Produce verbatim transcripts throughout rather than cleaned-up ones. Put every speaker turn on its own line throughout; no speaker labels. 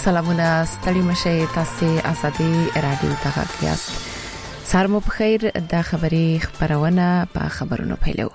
سلامونه ستړي مشه تاسو ازادي رادیو ته غږیاست. سهار مو په خیر. د خبري خبرونه په خبرونو پیلو.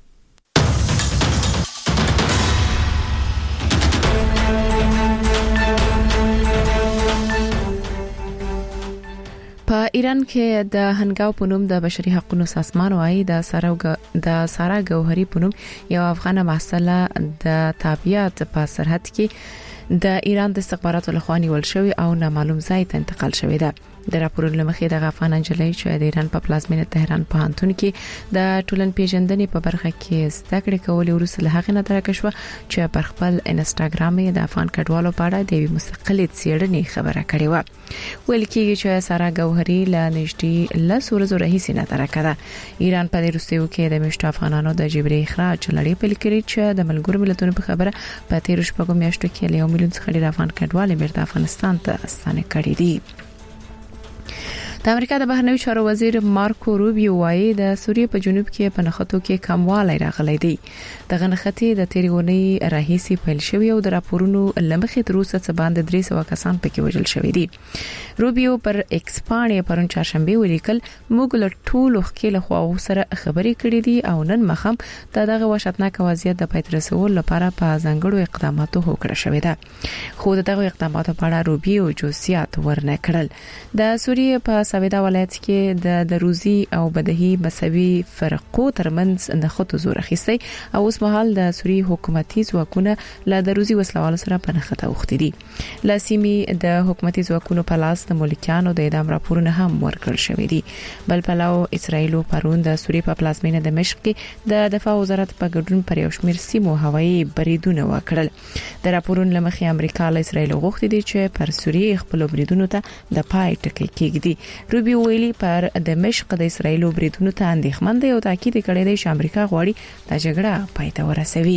په ایران کې د هنګاو په نوم د بشري حقوقو سازمان وايي د سارا د سارا ګوهري په نوم یو افغان محصله د تابعیت په سرحد کې د ایران د استخباراتو لخوا نیول شوی او نامعلوم ځای ته انتقال شوی دی. د راپورونو مخې د افغان انجلۍ چې د ایران په پلازمینه تهران په هانتون کې د ټولن پیژندنې په برخه کې زده کړې کولې وروسته له هغه نه درکه شو چې پر خپل انستګرام یې د افغان کډوالو په اړه د مستقلې څېړنې خبره کړې و. ویل کېږي چې سارا ګوهري له نږدې له سورزو رئیس نه درکه ده. ایران په دې وروستیو کې د مشت افغانانو د جبري اخراج لړۍ پیل کړې چې د ملګرو ملتونو په خبره په تیر شپږم میاشتو کې له یو میلیون څخه ډیر افغان کډوال بیرته افغانستان ته ستانه کړي دي. د امریکا د بهرنیو چارو وزیر مارکو روبیو وايي د سوریې په جنوب کې په نخښتو کې کموالی راغلی دی. دغه نخښتې د تیریونی راهیسي پیل شوی او د راپورونو لمخې تر اوسه څه باندې درې سوه کسان پکې وژل شوی دي. روبیو پر ایکس باندې پرون چهارشنبه ولیکل موږ له ټولو خکې له خوا سره خبرې کړې دي او نن مخم د دغه وحشتناک وضعیت د پای ته رسولو لپاره په ځانګړو اقداماتو هوکړه شوې ده. خو دغه اقداماتو په اړه روبیو جزئیات ورنه کړل. د سوریې په سویدا ولایت کې د دروزي او بدهي مساوي فرقو ترمنځ د خطو زور اخیستي او اوس مهال د سوریې حکومتي ځواکونه له دروزي وسلوالو سره په نخښته وختي دي. لاسیمي د حکومتي ځواکونو په لاس د ملکیانو د اعدام راپورونه هم ورکړل شوې دي. بل پلاو اسرایل پرون د سوریې په پلازمینه دمشق کې د دفاع وزارت په ګډون پر یو شمېر سیمو هوایي بریدونه وکړل. د راپورونو لمخې امریکا له اسرایل غوښتي دي چې پر سوریې خپل بریدونو ته د پای ټکی کېږدي. روبیو ویلي پر دمشق د اسرایل بریدونو ته اندېښمن دی او تاکید کړی دی چې امریکا غواړي د جګړه پای ته ورسوي.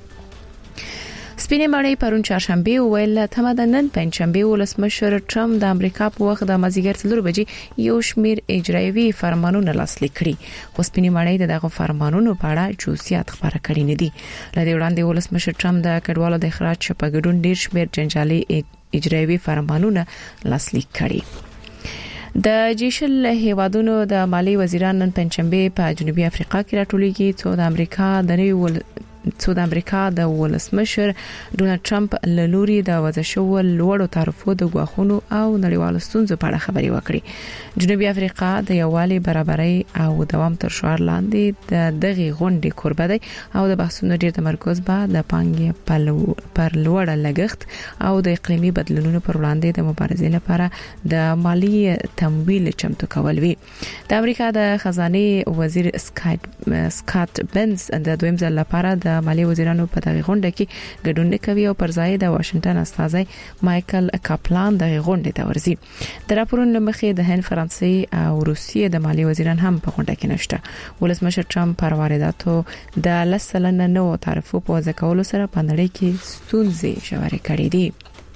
سپینې مړۍ پرون چهارشنبه ویل تمدنن پنځشنبه ولسمشر ټرمپ د امریکا په وخت د مازیګر څلور بجې یو شمیر اجرایوي فرمانونه لاسلیک کړي. خو سپینې مړۍ دغه فرمانونو په اړه جزئیات خبره کړې نه دي. لدې وړاندې ولسمشر ټرمپ د کډوالو د اخراج په ګډون ډیر شمیر جنجالي اجرایوي فرمانونه لاسلیک کړي. د جیشل هیوادونو د مالی وزیران نن پنځشنبه په جنوبي افریقا کې راټولېږي چې د امریکا د نوي ول څو د امریکا د ولسمشر ډونالد ټرمپ له لوري د وضع شوو لوړو تعرفو د غواخونو او نړیوالو ستونزو په اړه خبري وکړي. جنوبي افریقا د یووالي برابرۍ او دوام تر شعار لاندې د دغه غونډې کوربه دی او د بحثونو ډیر تمرکز به د پانګې پر لوړ لګښت او د اقلیمي بدلونونو پر وړاندې د مبارزې لپاره د مالی تمویل چمتو کول وي. د امریکا د خزانه وزیر سکاټ سکاټ بنز د دویم ځل لپاره د مالی وزیرانو په دغه غونډه کې ګډون کوي او پر ځای د واشنگټن استازي مايكل کاپلان دغه غونډه ته ورځي. د راپورونو مخې د هند، فرانسې او روسیې د مالی وزیران هم په غونډه کې نشته. ولسمشر ټرمپ پر وارداتو د لسلنه نو تعرفو په وضع کولو سره په نړۍ کې ستونزې شوارې کړې دي.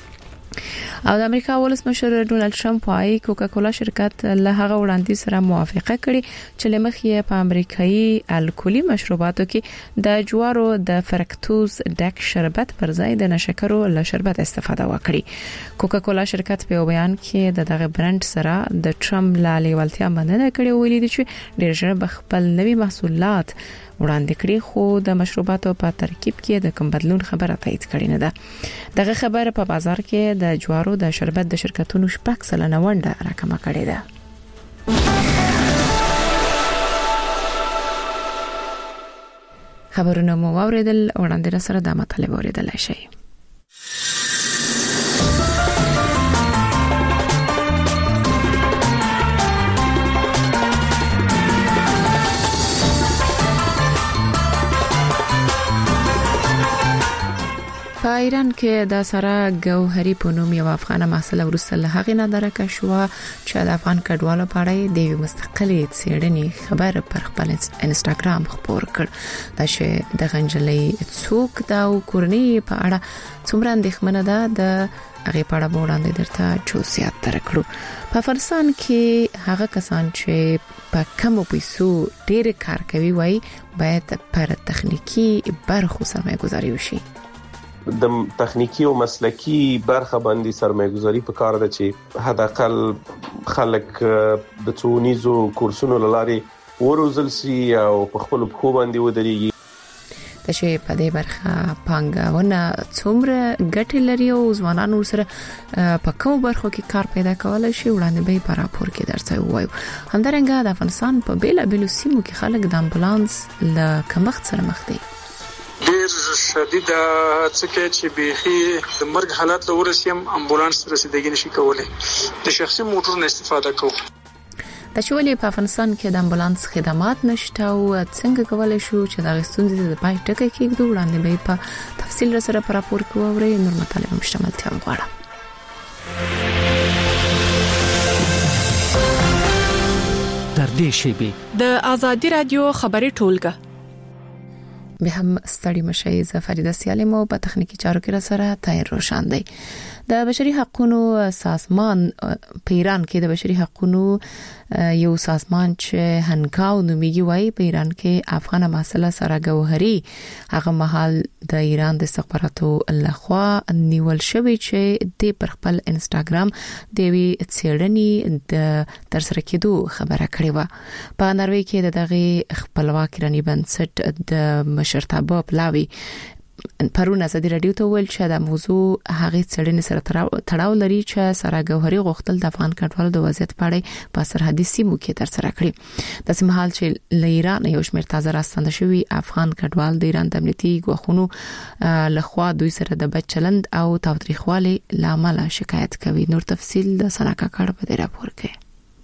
او د امریکا ولسمشر ډونالد ټرمپ وايي کوکا کولا شرکت له هغه وړاندې سره موافقه کړې چې لمخې په امریکایي الکولي مشروباتو کې د جوارو د فرکتوز ډک شربت پر ځای د نشکرو له شربت استفاده وکړي. کوکا کولا شرکت په بیان کې د دغه برند سره د ټرمپ له لیوالتیا مننه کړې ویلي دي چې ډېر ژر خپل نوي محصولات وړاندې کړي خو د مشروباتو په ترکیب کې د کوم بدلون خبره تایید کړې نه ده. دغه خبره په بازار کې د جوارو د شربت د شرکتونو شپږ سلنه ونډه راکمه کړې ده. خبرونه مو واوریدل. وړاندې سره د مطلب اوریدل شي. په ایران کې د سارا ګوهري په نوم یو افغان محصله ورسره له هغه نه درکه شو چې د افغان کډوالو په اړه د مستقلې څېړنې خبر پر خپل انستګرام خبر کړ. دا چې د غنجلې څوک دا کورنۍ په اړه څومره اندېښمنه ده د هغه په اړه وړاندې درته جزئیات درکړو. په افغانستان کې هغه کسان چې په کم پیسو ډېر کار کوي وای باید پر تخنیکی برخو سرمایه گذاري وشي.
د تخنیکی او مسلکی برخه باندې سرمایه‌ګذاري پکار ده چې حداقل خلک د څونیزو کورسونو لارې وروزل سي او په خپل پخو باندې ودرېږي.
د شی په دې برخه پانګونه څومره ګټه لري او ځوانانو سره په کوم برخو کې کار پیدا کولای شي وړاندې به په راپور کې درته وایو. همدارنګه د افغانستان په بیل بیل سیمو کې خلک د امبولانس له کمښت سره مخ دي.
ډیر شدید څه چې بيخي د مرګ حالت له ورسیم امبولانس رسیدګي نشي کولای. د شخصي موټر نه استفاده کوو.
د شولې په افغانستان کې د امبولانس خدمات نشته او څنګه کولای شو چې د غستونځ د پای ټکي کې دوه وړاندې به په تفصیل سره په راپور کې ووري. نور مطالب مشتملتیا وغواړم.
تر دې شی
د ازادي رادیو خبري ټولګه
به هم ستړي مشي زفریده سیالمو په تخنیکی چارو کې را سره تایر روشن دی. د بشري حقوقو سازمان په ایران کې د بشري حقوقو یو سازمان چې هنګاو نومیږي وایي په ایران کې افغان مسله سره ګوهري هغه مهال د ایران د استخباراتو لخوا نیول شوی چې د پر خپل انستګرام د وی څېړنې د ترسره کېدو خبره کړې و. په ناروې کې د دغه خپلواک ایرانی بنسټ د مشرتابه پلاوی پرونه ازادي رادیو ته ویل چې د موضوع هغه څېړنې سره تړاو لري چې سره ګوهري غوښتل د افغان کډوالو د وضعیت په اړه په سرحدي سیمو کې ترسره کړي. د سیمهال چې له ایران یو شمېر تازه راستنده شوی افغان کډوال د ایران د امنیتي ګواښونو لخوا دوی سره د بد چلند او تاوتریخوالي لامل شکایت کوي. نور تفصیل د سناکا کار په دې راپور کې.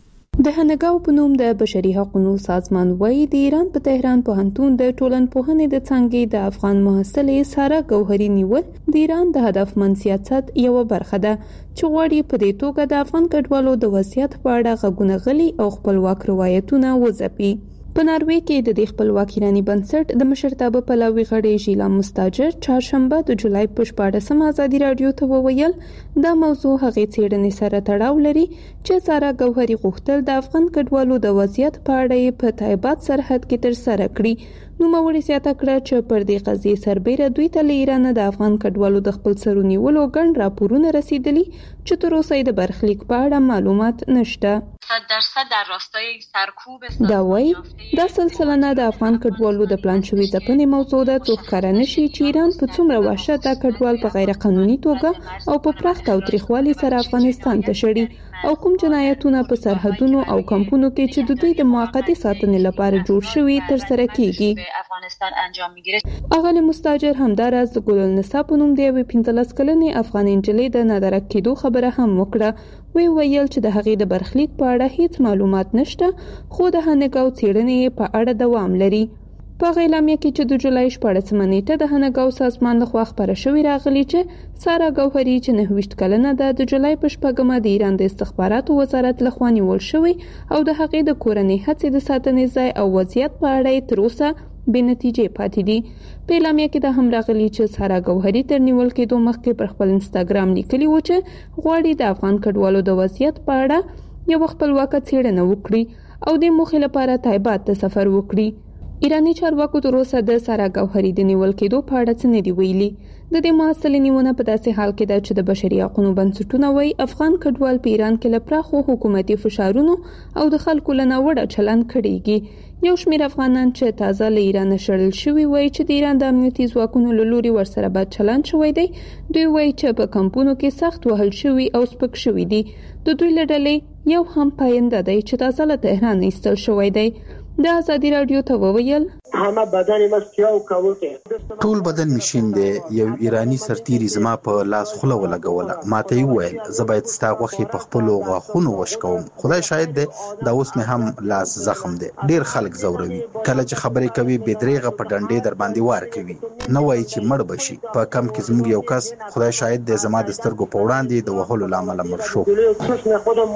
د هنګاو په نوم د بشري حقوقو سازمان وایي د ایران په تهران پوهنتون د ټولنپوهنې د څانګې د افغان محصلې ساره ګوهري نیول د ایران د هدفمند سیاست یو برخه ده چې غواړي په دې توګه د افغان کډوالو د وضعیت په اړه غږونه غلي او خپلواک روایتونه وځپي. په ناروې کې د دې خپلواک ایرانی بنسټ د مشرتابه پلاوی غړي ژیلا مستاجر چهارشنبه د جولای په شپاړسم ازادي رادیو ته وویل دا موضوع هغه څېړنې سره تړاو لري چې ساره ګوهري غوښتل د افغان کډوالو د وضعیت په اړه په تایبات سرحد کې ترسره کړي. نو موري سیاته کړه چې پر دې قضیه سربېره دوی ته له ایران د افغان کډوالو د خپل سرونی ولو ګڼ راپورونه رسیدلي چې تر اوسه د برخلیک په اړه معلومات نشته.
صد درصد در راستای سرکوب
دا وایي دا سلسله نه د افغان کډوالو د پلان شوی ځپنې موضوع ده څو ښکاره نشي چې ایران په څومره وحشت د کډوال په غیر قانوني توګه او په پراخ تاوتریخوالي سره افغانستان ته شړي او کوم جنایتونه په سرحدونو او کمپونو کې چې د دوی د موقتی ساتنې لپاره جوړ شوي تر سره کیږي.
افغانستان انجام میگیره.
اغلی مستاجر همداراز د ګلالنسا په نوم دی یوې پنځلس کلنې افغان نجلۍ د نادرک کېدو خبره هم وکړه. وی ویل چې د هغې د برخلیک په اړه هیڅ معلومات نشته خو د هنګاو څېړنې په اړه دوام لري. په اعلامیه کې چې د جولای شپاړسمه نیټه د هنګاو سازمان لخوا خبره شوې راغلي چې ساره ګوهري چې نهه ویشت کلنه ده د جولای په شپږمه د ایران د استخباراتو وزارت لخوا نیول شوی او د هغې د کورنۍ هڅې د ساتنې ځای او وضعیت په اړه تر اوسه بې نتیجې پاتې دي. په اعلامیه کې د هم راغلي چې ساره ګوهري تر نیول کېدو مخکې پر خپل انستګرام لیکلي و چې غواړي د افغان کډوالو د وضعیت په اړه یو خپلواکه څېړنه وکړي او د موخې لپاره تایبات ته سفر وکړي. ایرانی چارواکو تر اوسه د ساره ګوهري د نیول کېدو په اړه څه نه دی ویلي. د دې محصلې نیونه په داسې حال کې ده چې د بشري حقوقو بنسټونه وایي افغان کډوال په ایران کې له پراخو حکومتي فشارونو او د خلکو له ناوړه چلند کړيږي. یو شمېر افغانان چې تازه له ایران شړل شوي وایي چې د ایران د امنیتي ځواکونو له لوري ورسره بد چلند شوی دی. دوی وایي چې په کمپونو کې سخت وهل شوي او سپک شوي دي. د دوی له ډلې یو هم پاینده دی چې تازه له تهران ایستل شوی دی. د ازادي رادیو ته وویل
همه بدن ما سیاه کاوته
ټول بدن مشین دی. یو ایرانی سرتیری زما په لاس خوله ولګوله. ماته ویل زه باید ستا غوښې په خپل غاښونو وشکوم. خدای شاهد دی دا اوس مې هم لاس زخم دی. ډیر خلک زوروي کله چې خبرې کوي بېدریغه په ډنډې در باندې وار کوي. نه وایي چې مړ بشي. په کم کې زموږ یو کس خدای شاهد دی زما د سترګو په وړاندې د وهلو لامل مړ شو.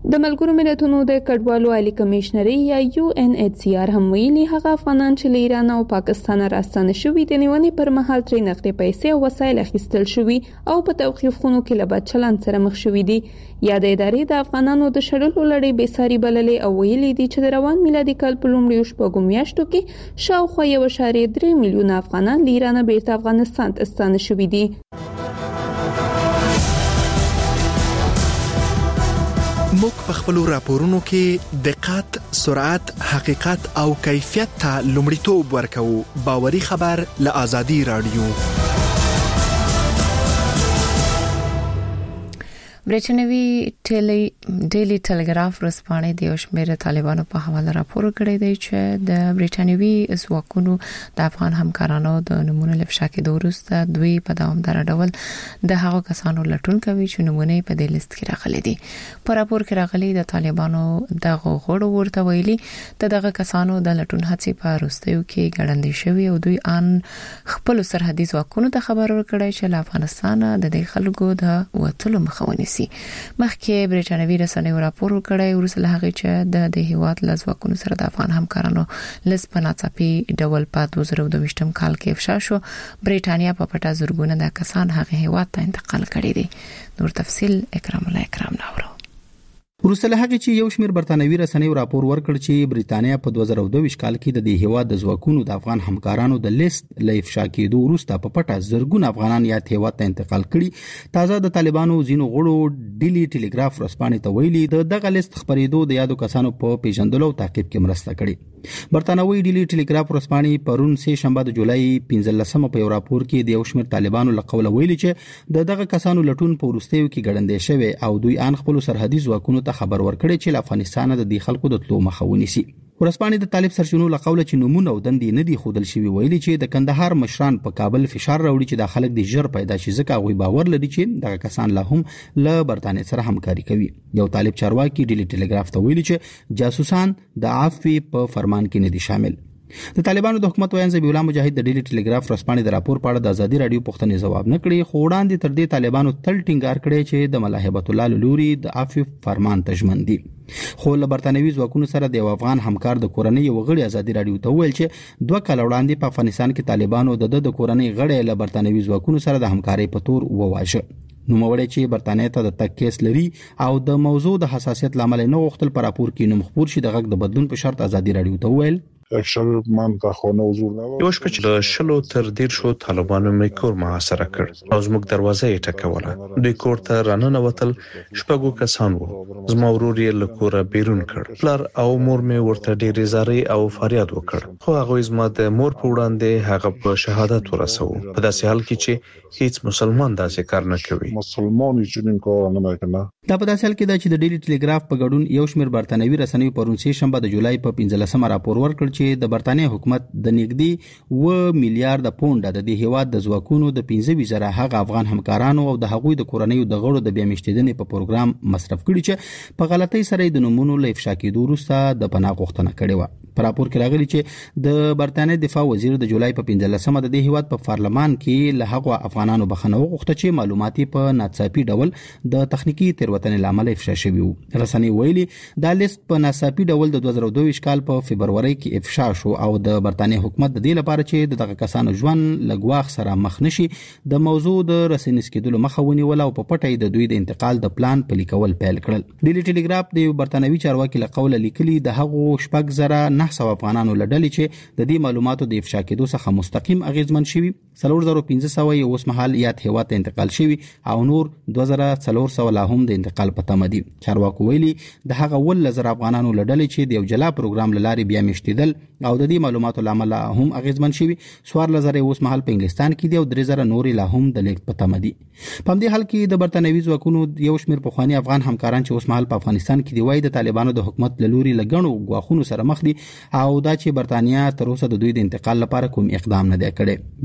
د ملګرو ملتونو د کډوالو عالی کمشنري یا یو ان ایچ سی آر هم ویلي هغه افغانان چې له ایران او پاکستان راستانه شوي د نیونې پر مهال ترې نقدي پیسې او وسایل اخیستل شوي او په توقیف خونو کې له بد چلند سره مخ شوي دي. یا د ادارې د افغانانو د شړلو لړۍ بېساري بللې او ویلي دي چې د روان میلادي کال په لومړیو شپږو میاشتو کې شاوخوا یو اعشاریه درې میلیونه افغانان له ایران بیرته افغانستان ته ستانه شوي دي.
موږ په خپل راپورونو کې دقت، سرعت، حقیقت او کیفیت ته لومړیتوب ورکوو. باوري خبر له آزادي رادیو.
برېټانوي ټیلی ډیلی ټلګراف ورځپاڼې د یو شمېر طالبانو په حواله راپور کړی دی چې د برېټانوي ځواکونو د افغان همکارانو د نمونه لفشا کېدو وروسته دوی په دوامدار ډول د هغو کسانو لټون کوي چې نمونه په دې لیست کې راغلي دي. په راپور کې راغلي د طالبانو د غوړو ورته ویلي د دغه کسانو د لټون هڅې په وروستیو کې ګړندې شوي او دوی ان خپل سرحدي ځواکونو ته خبر ورکړی چې له افغانستان د دې خلکو د وټلو مخاوني مخکې برېټانوي رسنیو راپور وکړی ورسره له هغه چې د د هیواد لزواکونو سره د افغان همکارانو لس په ناڅاپي ډول په دوه زره دوه ویشتم کال کې افشا شو. برېټانیا په پټه زرګونه د کسان هغه هیواد ته انتقال کړي دي. نور تفصيل اکرام الله اکرام ناورو.
وروسته له هغه چې یو شمېر برتانوي رسنیو راپور ورکړ چې برېټانیا په دوه زره دوه ویشت کال کې د دې هیواد د ځواکونو د افغان همکارانو د لیست له افشا کېدو وروسته په پټه زرګونه افغانان یا هیواد ته انتقال کړي. تازه د طالبانو ځینو غړو ډیلی ټلګراف ورځپاڼې ته ویلي د دغه لیست خبرېدو د یادو کسانو په پیژندلو او تعقیب کې مرسته کړې. برتانوي ډیلی ټلګراف ورځپاڼې پرون سه شنبه د جولای پنځلسمه په یو راپور کې د یو شمېر طالبانو له قوله ویلي چې د دغه کسانو لټون په وروستیو کې ګړندې شوی او دوی ان خپل سرحدي ځواکونو ته خبر ورکړي چې له افغانستان د دې خلکو د تلو مخه ونیسي. ورځپاڼې د طالب سرچینو له قوله چې نمونه او دندې نه دي ښودل شوي ویلي چې د کندهار مشران په کابل فشار راوړي چې د خلک د ژر پیدا شي ځکه هغوی باور لري چې دغه کسان لا هم له برتانیې سره همکاري کوي. یو طالب چارواکي ډیلی ټلګراف ته ویلي چې جاسوسان د عفوي په فرمان کې نه دي شامل. د طالبانو د حکومت ویان ذبیح الله مجاهد د ډیلی ټلګراف ورځپاڼې د راپور په اړه د ازادي رادیو پوښتنې ځواب نه کړي، خو وړاندې تر دې طالبانو تل ټینګار کړی چې د ملا هیبت الله لوري د عفو فرمان ته ژمن دي. خو له برتانوي ځواکونو سره د افغان همکار د کورنۍ یو غړي ازادي رادیو ته ویل چې دوه کال وړاندې په افغانستان کې طالبانو د د کورنۍ غړي له برتانوي ځواکونو سره د همکارۍ په تور وواژه. نو موړی چې برتانیې ته د تک کیس لري او د موضوع د حساسیت لامل نه غوښتل پر راپور کې نوم خبر شي د غږ د بدلون په شرط ازادي رادیو ته ویل
اکشن من تا خونه حضور نه
یو شپه چې د شلو تر ډیر شو طالبانو مې کور محاصره کړ او زموږ دروازه یې ټکوله. دوی کور ته راننه وتل، شپږو کسان وو. زما ورور یې له کوره بیرون کړ. پلار او مور مې ورته ډېرې زارۍ او فریاد وکړ، خو هغه زما د مور په وړاندې هغه په شهادت ورسو په داسې حال کې چې هیڅ مسلمان داسې کار نه کوي.
مسلمان یې کار نه کوي.
دا په داسې حال کې دا چې د ډیلی ټلګراف په ګډون یو شمېر برتانوي رسنیو پرون سه شنبه د جولای په پنځلسمه راپور ورکړ چې د برتانیې حکومت د نږدې و میلیارډ پونډ د دې هیواد د ځواکونو د پنځه ویزره هغه افغان همکارانو او د هغوی د کورنیو د غړو د بیامشتیدنې په پروګرام مصرف کړي چې په غلطۍ سره د نمونو له افشا کېدو وروسته د پناه غوښتنه کړې و. په راپور کې راغلي چې د برتانیې دفاع وزیر د جولای په پنځلسمه د دې هیواد په پارلمان کې له هغو افغانانو بخښنه وغوښته چې معلوماتي په ناڅاپي ډول د تخنیکی تېروتنې لامل افشا شوي وو. رسنۍ ویلي دا لیست په ناڅاپي ډول د دوه زره دوه ویشت کال په فبروري کې افشا شو او د برتانیې حکومت د دې لپاره چې دغه کسانو ژوند له ګواښ سره مخ نشي د موضوع د رسنیز کېدلو مخه ونیول او په پټه د دوی د انتقال د پلان پلي کول پیل کړل. ډیلی ټلګراف د برتانوي چارواکي له قوله لیکلي د هغو شپږ زره نه سوه افغانانو لډلې چې د دې معلوماتو د افشا کېدو څخه مستقیم اغیزمن شوي څلور زره پنځه سوه یې اوس مهال یاد هیواد ته انتقال شوي او نور دوه زره څلور سوه لا هم د انتقال په تمه دي. چارواکو ویلي د هغه ولس زره افغانانو لډلې چې د یو جلا پروګرام له لارې بیا میشتېدل او د دې معلوماتو لامل هم اغیزمن شوي څوارلس زره اوس مهال په انګلستان کې دي او درې زره نورې لا هم د لیک په تمه دي. په همدې حال کې د برتانوي ځواکونو یو شمېر پخواني افغان همکاران چې اوس مهال په افغانستان کې دی وایي د طالبانو د حکومت له لوري له ګڼو ګواښونو سره مخ دي او دا چې برتانیا تر اوسه د دوی د انتقال لپاره کوم اقدام نه دی کړی. د دوی له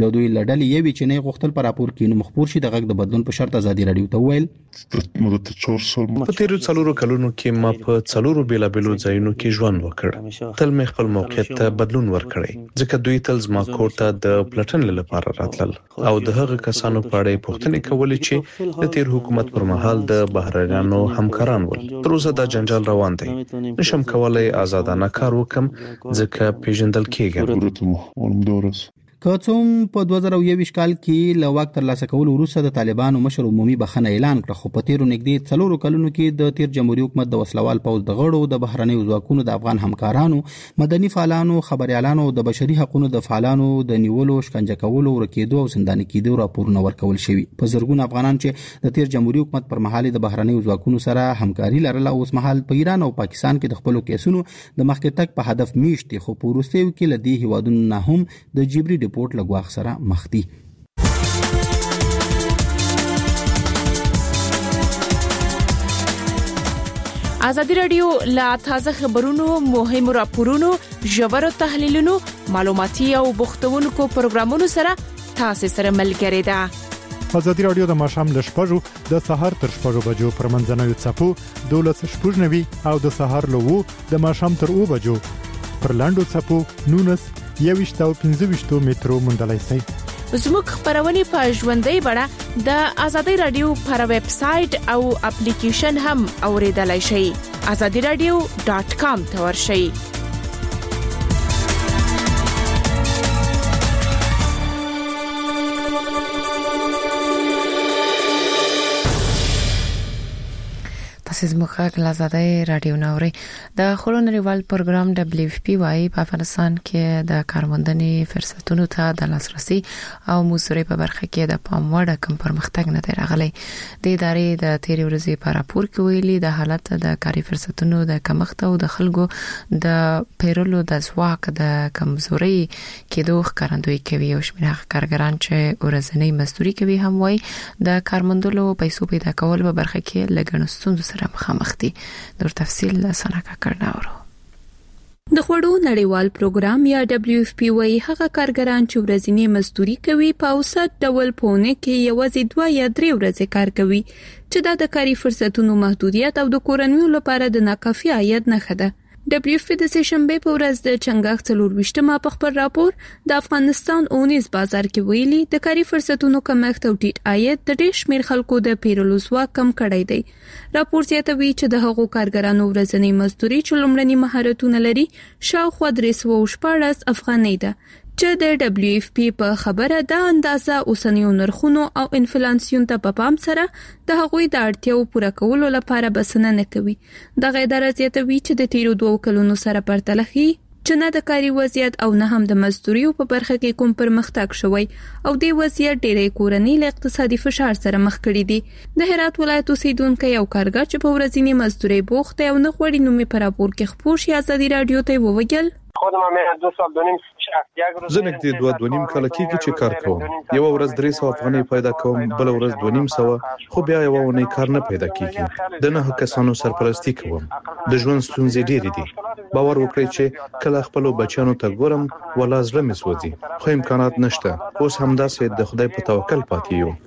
لړل یوې چې نه غوښتل پر راپور کې نو مخبور شي د غږ د بدلون په شرط ازادي رادیو ته ویل
په تیرو څلورو کلونو کې ما په څلورو بیلابېلو ځایونو کې ژوند وکړ. تل مې خپل موقعیت ته بدلون ورکړی ځکه دوی تل زما کور ته د پلټن لپاره راتلل او د هغه کسانو په اړه پوښتنې کولې چې د تیر حکومت پر مهال د بهرنیانو همکاران ول. تر اوسه دا جنجال روان دی. نشم کولای آزادانه کار وکم ځکه پیژندل کېږم.
که څوم په دوه زره یو کال کې له واک ترلاسه کول وروسته د طالبانو مشر عمومي بخښنه اعلان کړه، خو په تیرو نږدې څلورو کلونو کې د تیر جمهوریت حکومت د وسلوال پوځ د غړو د بهرنیو ځواکونو د افغان همکارانو، مدني فعالانو، خبريالانو او د بشري حقوقو د فعالانو د نیولو، شکنجه کولو، ورکېدو او زنداني کېدو راپورونه ورکول شوي. په زرګونه افغانان چې د تیر جمهوریت حکومت پر مهال د بهرنیو ځواکونو سره همکاري لرله اوس مهال په ایران او پاکستان کې د خپل کیسونو د مخکې تک په هدف میشتي، خو په وروستیو کې لدی هیوادونو نه هم د جبري ریپورت لګواخ سره مخ دي.
ازادي رادیو لا تازه خبرونو، مهمو راپورونو، ژورو تحلیلونو، معلوماتي او بوختونکو پروګرامونو سره تاسو سره ملګری ده.
ازادي رادیو د ماښام ل شپږو د سهار تر شپږو بجو پر منځنوي څپو دولس شپږ نوي او د سهار له وو د ماښام تر اوو بجو پر لاندو څپو نونس یويشت او پنځه ویشت میټرو موندلای شئ.
زموږ خبرونه په ژوندۍ بڼه د ازادي رادیو پر ویب سټ او اپلیکیشن هم اوریدلای شئ. azadi radio dot com ته ورشئ.
زموږ غلازادای رادیو نوري د خلو نړیوال پروګرام دبليو اف پی وايي په افغانستان کې د کارموندنې فرصتونو ته د لاسرسي او موثري په برخه کې د پام وړ کم پرمختګ نه دی راغلی. د ادارې د تیرې ورځې په راپور کې ویلي د حالت د کاري فرصتونو د کمښت او د خلکو د پیرلو د ځواک د کمزوري کېدو ښکارندوی کوي. او شمېر کارګران چې ورځنی مزدوري کوي هم وايي د کارموندلو پیسو پیدا کول په برخه کې لګڼ ستونزو سره مخامخ دي. در تفصیل سناکا کرناورو.
د خوړو نړیوال پروګرام یا دبليو اف پی وايي هغه کارګران چې ورځنی مزدوري کوي په اوسط ډول پونه کې یوازې دوه یا درې ورځې کار کوي، چې دا د کاري فرصتونو محدودیت او د کورنیو لپاره د ناکافي عاید نښه ده. دبليو اف پی د سشنبه په ورځ د چنګاښ څلور ویشتمه په خبر راپور د افغانستان اونیز بازار کې ویلي د کاري فرصتونو کمښت او ټیټ عاید د ډېر شمېر خلکو د پیرلو ځواک کم کړی دی. راپور زیاتوي چې د هغو کارګرانو ورځنی مزدوري چې لومړني مهارتونه لري شاوخوا درې سوه شپاړس افغانۍ ده، چې د دبليو اف پی په خبره د اندازه اوسنیو نرخونو او انفلیسیون ته په پام سره د هغوی د اړتیاو پوره کولو لپاره بسنه نه کوي. دغه اداره زیاتوي چې د تیرو دوه کلونو سره پرتله کوي چې نه د کاري وضعیت او نه هم د مزدوریو په برخه کې کوم پرمختګ شوی او د وضعیت ډېرې کورنۍ له اقتصادي فشار سره مخ کړي دي. د هرات ولایت اوسیدونکو یو کارګر چې په ورځنی مزدوري بوخت او نه غوړي نومي په راپور کې خبر شي ازادي رادیو ته وویل
زه نږدې دوه دوه نیم کال کېږي چې کار کوم. یو ورځ درې سوه افغانۍ پیدا کوم، بل ورځ دوه نیم سوه، خو بیا یو ونې کار نه پیدا کېږي. د نه کسانو سرپرستی کوم. د ژوند ستونزې ډېرې دي. باور وکړئ چې کله خپل بچیانو ته ګورم ولا زړه مې سوځي، خو امکانات نشته. اوس همداسې د خدای په توکل پاتې یو.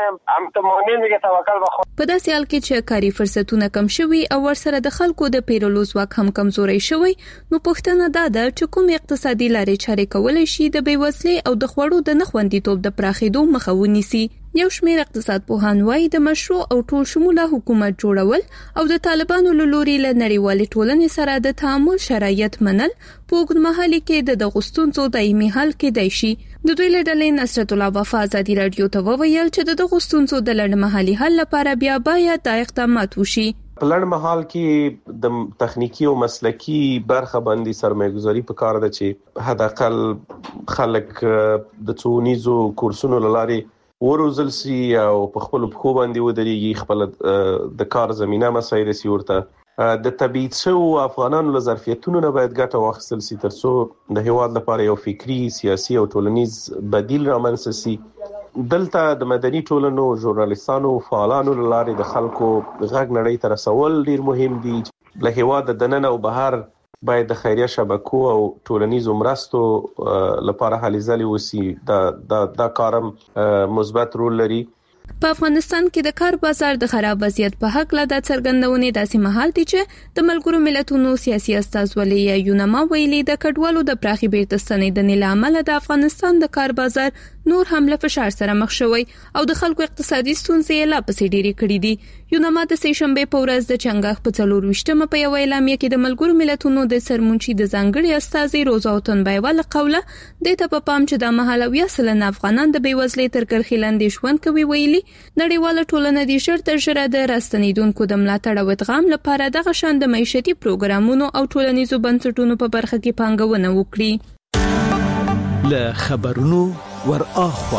په داسې حال کې چې کاري فرصتونه کم شوي او ورسره د خلکو د پیرلو ځواک هم کمزوري شوی، نو پوښتنه دا ده چې کوم اقتصادي لارې چارې کولای شي د بیوزلۍ او د خوړو د نخوندیتوب د پراخېدو مخه ونیسي. یو شمېر اقتصاد پوهان وايي د مشروع او ټول شموله حکومت جوړول او د طالبانو له لوري له نړیوالې ټولنې سره د تعامل شرایط منل په اوږدمهالي کې د دغو ستونزو دایمي حل کېدای شي. د دوی له ډلې نصرت الله وفا ازادي رادیو ته وویل چې د دغو ستونزو د لنډمهالي حل لپاره بیا باید د اقدامات وشي.
په لړ مهال کې د تخنیکی او مسلکی برخه باندې سرمایه‌ګذاري په کار ده چې حد اقل خلک د څونیزو کورسونو لاري وروزل سي او په خپل پخو باندې ودرېږي، خپل د کار زمينه مسایل سي ورته د تبعید شو افغانانو له ظرفیتونو نه باید ګټه واخیستل سي ترڅو د هیواد لپاره یو فکری، سیاسي او ټولنیز بدیل رامنځته سي. دلته د مدني ټولنو، ژورنالیستانو، فعالانو لاري د خلکو غږ نړۍ ته رسول ډیر مهم دي. له هیواد د دننه او بهر باید د خیریه شبکو او ټولنیزو مرستو لپاره هلې ځلې وسی دا دا کارم مثبت رول لري.
په افغانستان کې د کار بازار د خراب وضعیت په حق لا د څرګندونې داسې مهال دي چې د ملګرو ملتونو سیاسي استازولۍ یا یونما ویلي د کډوالو د پراخي بیرته ستنېدنې لامل د افغانستان د کار بازار نور هم له فشار سره مخ شوی او د خلکو اقتصادي ستونزې لا پسې ډېرې کړې دي. یونما د سې شنبې په ورځ د چنګاښ په څلور ویشتمه په یو اعلامیه کې د ملګرو ملتونو د سرمنشي د ځانګړي استازي روزا تنبیه ول قوله د ته په پام چې د مهالوي سلنه افغانان د بیوزلۍ تر کرښې لاندې ژوند کوي ویلي نړیواله ټولنه د ژر تر ژره د راستنیدونکو د ملاتړ او ادغام لپاره دغه شان د معیشتي پروګرامونو او ټولنیزو بنسټونو په برخه کې پانګونه وکړي.
له خبرونو ور اخوا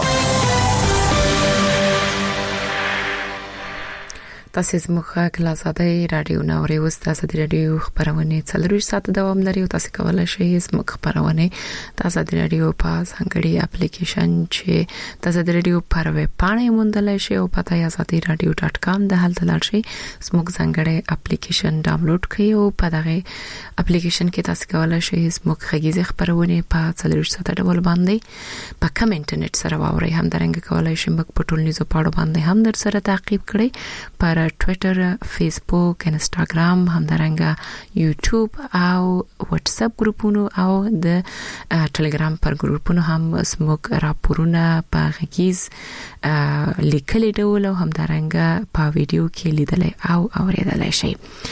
تاسو زموږ کلاس ادي رادیو نوري وستاسو د رادیو خبرونه څلور ساعت دوام لري او تاسو کولای شئ زموږ خبرونه تاسو د رادیو په څنګهړي اپلیکیشن چې تاسو د رادیو پر ویب پاڼه موندلای شئ او پته یا ازادي رادیو ډاټ کام د هلته لار شئ زموږ څنګهړي اپلیکیشن ډاونلوډ کړئ او په دغه اپلیکیشن کې تاسو کولای شئ زموږ غږیزه خبرونه په څلور ساعت ډول باندې په کم انټرنیټ سره واورئ. هم درنګ کولای شئ موږ په ټولنیزو پاڼو باندې هم در سره تعقیب کړئ پر ټوئیټر، فیسبوک، انستګرام، همدارنګه یوټیوب او واتس اپ ګروپونو او د ټلګرام پر ګروپونو هم زموږ راپورونه په غږیز لیکلي ډول او همدارنګه په ویډیو کې لیدلای او اوریدلای شئ.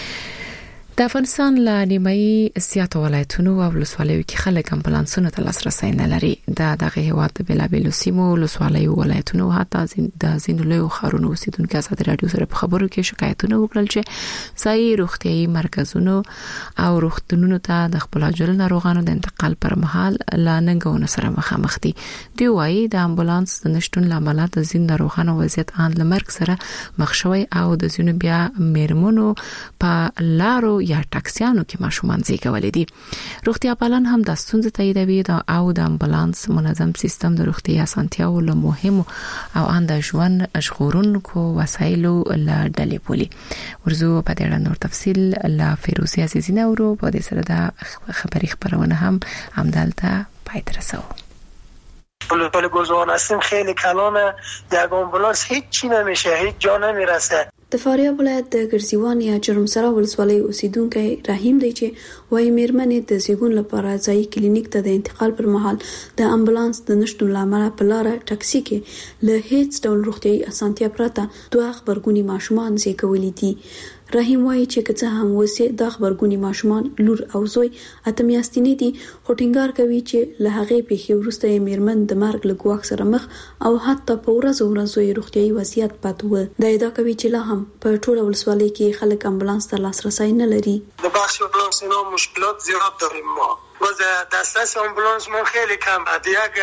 د افغانستان له نیمایي سیاتو ولایتونو او ولسوالیو کې خلک امبولانسونو ته لاسرسي نه لري. د دغه هیواد د بلابلو سیمو ولسوالیو ولایتونو حتی د ځینو لوی خارونو اوسیدونکو ازادي رادیو سره په خبرو کې شکایتونه وکړل چې ځای روغتيایي مرکزونو او روغتونونو ته د خپل اجل ناروغانو د انتقال پر مهال لا ننګونه سره مخامخ دي. دوی وايي د امبولانس د نشټون لامل د ځین ناروغانو وضعیت ان لمرګ سره مخ شوی او د ځینو بیا میرمنو په لارو یا ټاکسیانو کې ماشومان زیږولې دي. روغتیا پالان هم د ستونزې تاییدوي او د امبولانس منظم سیستم د روغتي اسانتیاو له مهمو او ان د ژوند ژغورونکو وسایلو له ډلې بولي. ورزو په دې اړه نور تفصیل له فیروزي عزیزی نورو په دې سره د خبري خبرونه هم همدلته پای ته رسو.
پل گذران هستیم خیلی کلانه، یک آمبولانس هیچ چی نمیشه، هیچ جا نمیرسه.
د فاریاب ولایت د ګرځیوان یا جرمسرا ولسوالۍ اوسیدونکو رحیم دی چې وایي میرمنې د زیږون لپاره ځای کلینیک ته د انتقال پر مهال د امبولانس د نشټون لامل په لار ټاکسي کې له هیڅ ډول روغتيایي اسانتیا پرته دوه خبرګونی ماشومان زیږولي دي. رحیم وایي چې که څه هم وسه د خبرګونی ماشومان لور او زوی اته میاشتې دي خو ټینګار کوي چې له هغه پیښې وروسته میرمن د مرګ له ګواښ سره مخ او حتی په ورځ ورځ یې روغتيایي وضعیت پاتې و. دا ادعا کوي چې لا هم په ټوله ولسوالۍ کې خلک امبولانس ته لاسرسي نه لري.
د بخش امبولانس اینا مشکلات زیاد داریم ما. باز دسترس امبولانس ما خیلی کم هست. یک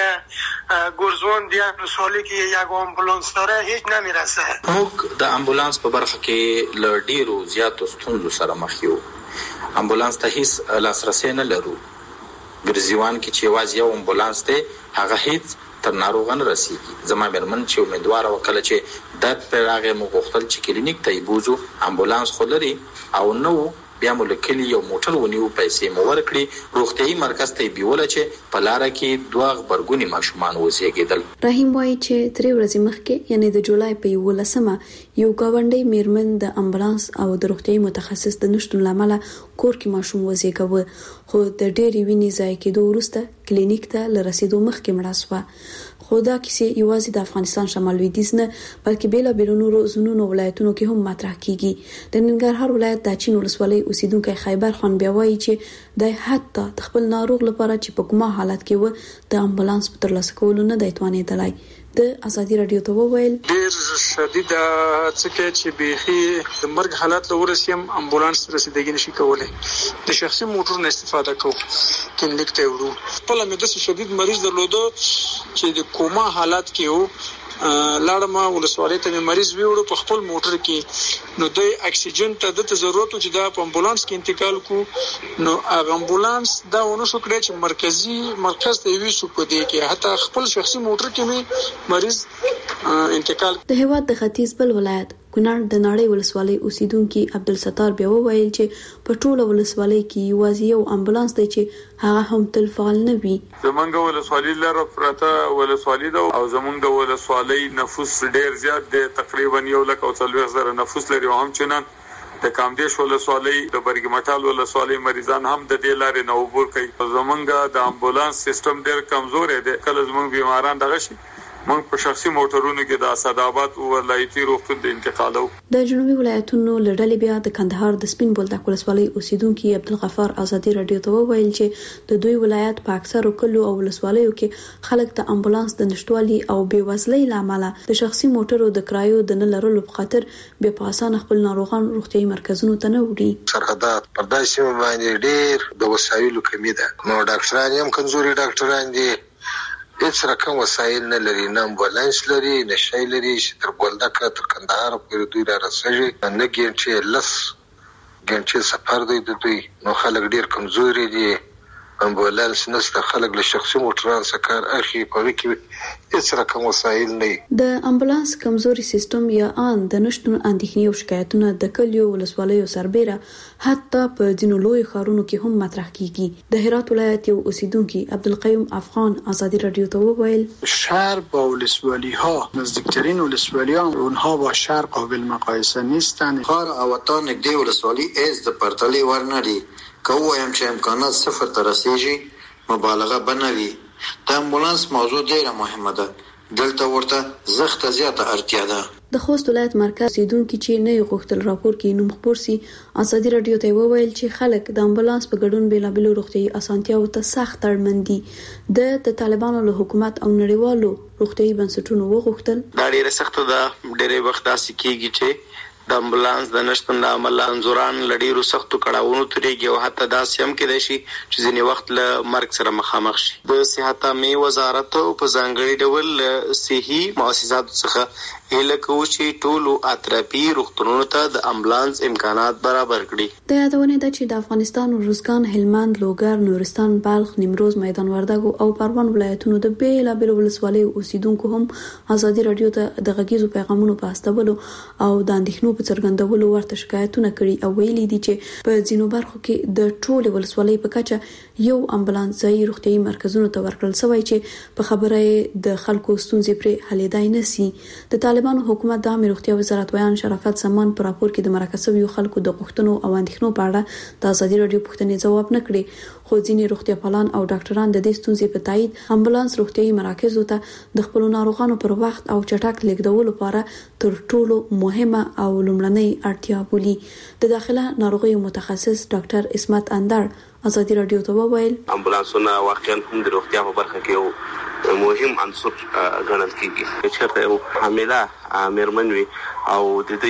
گرزوان دیگه ولسوالی که یک امبولانس داره هیچ نمیرسه.
موږ د امبولانس په برخه کې ل ډیرو زیاتو ستونزو سره مخ یو. امبولانس ته هیڅ لاسرسي نه لرو. ګرځیوان کې چې واځي یو امبولانس ته هغه هیڅ تر ناروغان رسیږي. زما مرمن چې امیدوار وکړه چې د پراغه مو غوښتل چې کلینیک ته بوزو امبولانس خلري او نو بیا مولکلی یو موټر ونیو پیسې مو ورکړي روغتيایي مرکز ته بیول چې په لار کې دوه خبرګونی ماشومان وزیږیدل.
رحیم وایي چې درې ورځې مخکې یعنی د جولای په یولسمه یو گاونډي میرمن د امبولانس او د روغتيایي متخصص د نشټون لامل کور کې ماشوم وزیږاوه خو د ډېری وینې ځای کېدو وروسته کلینیک ته لرسیدو مخکې مړه شوه. خو دا کیسې یوازې د افغانستان شمال لویدیځ نه بلکې بیلا بیل نورو زونونو ولایتونو کې هم مطرح کیږي. د ننګرهار ولایت د چین ولسوالۍ اوسیدونکو خیبر خان بیا وایي چې د حتی د خپل ناروغ لپاره چې په کومه حالت کې و د امبولانس په ترلاسه کولو نه دی توانېدلی. د ازادي رادیو ته وویل
ډیر شدید څه چې بيخي د مرګ حالت له ورسیم امبولانس رسیدګي نشي کولای. د شخصي موټر نه استفاده کوو کلینیک ته ورو. په لمه د شدید مریض درلوده چې د کوما حالت کې وو لاړه ولسوالۍ ته مریض ویوړو په خپل موټر کې نو د اکسیجن ته د ضرورت چې د امبولانس کې انتقال کو نو هغه امبولانس دا ونه شو کړی چې مرکزی مرکز ته وي شو په دې کې حتی خپل شخصي موټر کې مریض انتقال.
د هیواد د ختیځ بل ولایت کونړ د ناړۍ ولسوالۍ اوسیدونکو عبدالستار بیا وویل چې په ټوله ولسوالۍ کې یوازې یو امبولانس دی چې هغه هم تل فعال نه وي.
زمونږ ولسوالۍ لره پرته ولسوالۍ ده او زمونږ ولسوالۍ نفوس ډیر زیات دی، تقریبا یو لک او څلوېښت زره نفوس لري. هم چنان د کامدیش ولسوالۍ د برګمټال ولسوالۍ مریضان هم د دې لارې نه عبور کوي. زمونږ د امبولانس سیستم ډیر کمزور دی. کله زمونږ بیماران دغه شي موږ په شخصي موټرونو کې د اسداباد ولایتي روغتون د انتقالو.
د جنوبي ولایتونو لړلې بیا د کندهار د سپین بولدک ولسوالۍ اوسیدونکو عبدالغفار آزادي رادیو ته وویل چې د دوی ولایت په اکثرو کلو او ولسوالیو کې خلک د امبولانس د نشټوالي او بیوزلۍ لامل د شخصي موټرو د کرایو د نه لرلو په خاطر بیا په اسانه خپل ناروغان روغتيایي مرکزونو ته نه وړي.
سرحدات پر داسې باندې ډیر د وسایلو کمی ده، نو ډاکټران هم کمزوري ډاکټران دي، هیڅ رقم وسایل نه لري، نه امبولانس لري نه شی لري چې تر بولدک تر کندهار پورې دوی را رسېږي. نه ګنټې لس ګنټې سفر دی د دوی، نو خلک ډیر کمزوري دي. امبولانس نشته، خلک له شخصي موټرانو څخه کار اخلي، په کې هیڅ رقم وسایل نه.
د امبولانس کمزوري سیستم یا ان د نشټون اندېښنې او شکایتونه د کلیو ولسوالیو سربېره حتی په ځینو لوی ښارونو کې هم مطرح کیږي. د هرات ولایت یو اوسیدونکو عبدالقیوم افغان آزادی رادیو ته وویل
شهر با ولسوالی ها نزدیکترین ولسوالی ها اونها با شهر قابل مقایسه نیستند.
خار او تا نږدې ولسوالی از د پرتلې ورنري که وایم چې امکانات صفر ته رسیږي مبالغه بنوي. د امبولانس موضوع ډیره مهمه ده، دلته ورته زخته زیاته اړتیا ده.
د خوست ولایت مرکز اوسیدونکو چې نه غوښتل راپور کې نوم خبر سي آزادي رادیو ته وویل چې خلک د امبولانس په ګډون بیلابلو روغتيایي اسانتیاو ته سخت اړمن دي. د طالبانو له حکومت او نړیوالو روغتيایي بنسټونو وغوښتل
دا ډیره سخته ده. ډیره وخت داسې کیږي چې د امبولانس د نشتون د عمل انزوران لډیرو سختو کړهونو ترېږي او حتی داسې هم کېدای شي چې ځینې وخت له مرګ سره مخامخ شي. د صحت عامې وزارت په ځانګړي ډول صحي مؤسساتو څخه هیله کوو چې ټولو اطرافي روغتونونو ته د امبولانس امکانات برابر کړي.
د یادونه ده چې د افغانستان روزګان، هلمند، لوګر، نورستان، بلخ، نیمروز، میدان وردګو او پروان ولایتونو د بیلابلو ولسوالیو اوسیدونکو هم آزادي رادیو ته د غږیزو پیغامونو په استولو او د اندېښنو په څرګندولو ورته شکایتونه کړي او ویلي دي چې په ځینو برخو کې د ټولې ولسوالۍ په کچه یو امبولانس ځای روغتيایي مرکزونو ته ورکړل شوی چې په خبره د خلکو ستونزې پر حلیدای نسی. د طالبانو حکومت د عامه روغتیا وزارت ویان شرافت سامان پر راپور کې د مرکز یو خلکو د غوښتنو او اندېښنو په اړه د آزادي رادیو پوښتنې جواب نه کړي، خو ځینې روغتیا پالان او ډاکټران د دې ستونزې په تایید امبولانس روغتيایي مراکزو ته د خپل ناروغانو پر وخت او چټک لیږدولو لپاره تر ټولو مهمه او لومړنۍ اړتیا بولي. د داخله ناروغیو متخصص ډاکټر اسمت اندر آزادي رادیو ته وویل
امبولانسونه واقعا هم د روغتیا په برخه کې یو مهم عنصر ګڼل کیږي. چې یو حامله مېرمن وي او د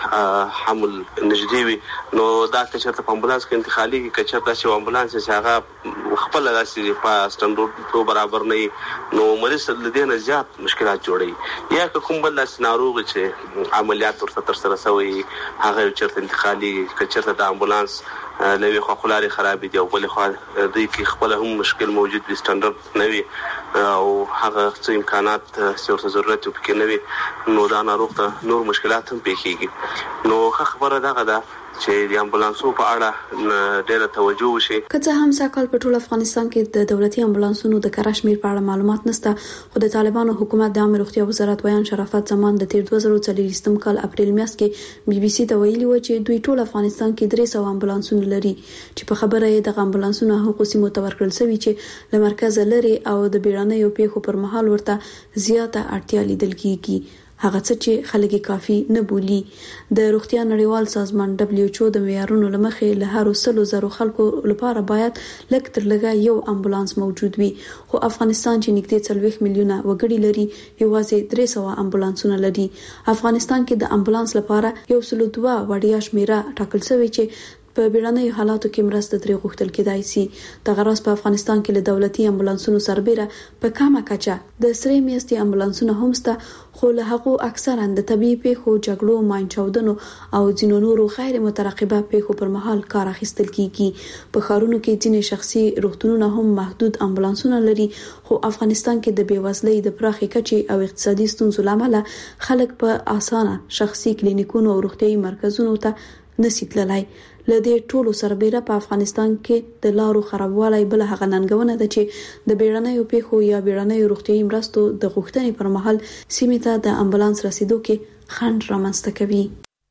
دې حمل نږدې وي نو دا چې په امبولانس کې انتقالي کې چې تاسو امبولانس چې هغه خپل داسې په سټنډرډ برابر نه نو مریض له دې نه زیات مشکلات جوړي. یا کوم بل داسې ناروغ چې عملیات ورته تر سره شوی هغه چې انتقالي کې چې د امبولانس لوي خو خلاري خراب دي او بل خو د کې خپل هم مشکل موجود وي، سټنډرډ نه وي او هغه څه امکانات چې ضرورت پکې نه وي نو دا ناروغ ته نور مشکلات هم پیښیږي. نو خبره دغه ده چې د امبولانسو په اړه ډېر توجه وشي.
که څه هم ساکال په ټول افغانستان کې د دولتي امبولانسونو د کار شمیر په اړه معلومات نشته، خو د طالبانو حکومت د عامه روغتیا وزارت ویان شرافت زمان د تیر دوه زره څلوېښتم کال اپریل میاشت کې بي بي سي ته ویلي و چې دوی ټول افغانستان کې درې سوه امبولانسونه لري چې په خبره یې د امبولانسونو حقوقي سیمو ته ورکړل شوی چې له مرکز لري او د بیړنیو پیښو پر مهال ورته زیاته اړتیا لیدل کیږي. هغه څه چې خلک کافي نه بولي. د روغتیا نړیوال سازمان دبليو ایچ او د معیارونو لمخې له هر سلو زرو خلکو لپاره باید لږ تر لږه یو امبولانس موجود وي، خو افغانستان چې نږدې څلوېښت میلیونه وګړي لري یوازې درې سوه امبولانسونه لري. افغانستان کې د امبولانس لپاره یو سلو دوه وړیا شمیره ټاکل شوی چې په بیړنیو حالاتو کې مرسته ترې غوښتل کېدای شي. د غراس په افغانستان کې له دولتي امبولانسونو سربېره په کمه کچه د سرې میاشتې امبولانسونه هم شته، خو له هغو اکثرا د طبي پیښو، جګړو، ماین چاودنو او ځینو نورو غیر مترقبه پیښو پر مهال کار اخیستل کیږي. په ښارونو کې ځینې شخصي روغتونونه هم محدود امبولانسونه لري، خو افغانستان کې د بیوزلۍ د پراخې کچې او اقتصادي ستونزو لامل خلک په اسانه شخصي کلینیکونو او روغتیايي مرکزونو ته نشي تللی. لدې ټولو سربېره په افغانستان کې د لارو خرابوالی بل هغه ننګونه ده چې د بیړنیو پیښو یا بیړنیو روغتیايي مرستو د غوښتنې پر مهال سیمې ته د امبولانس رسیدو کې خنډ رامنځته کوي.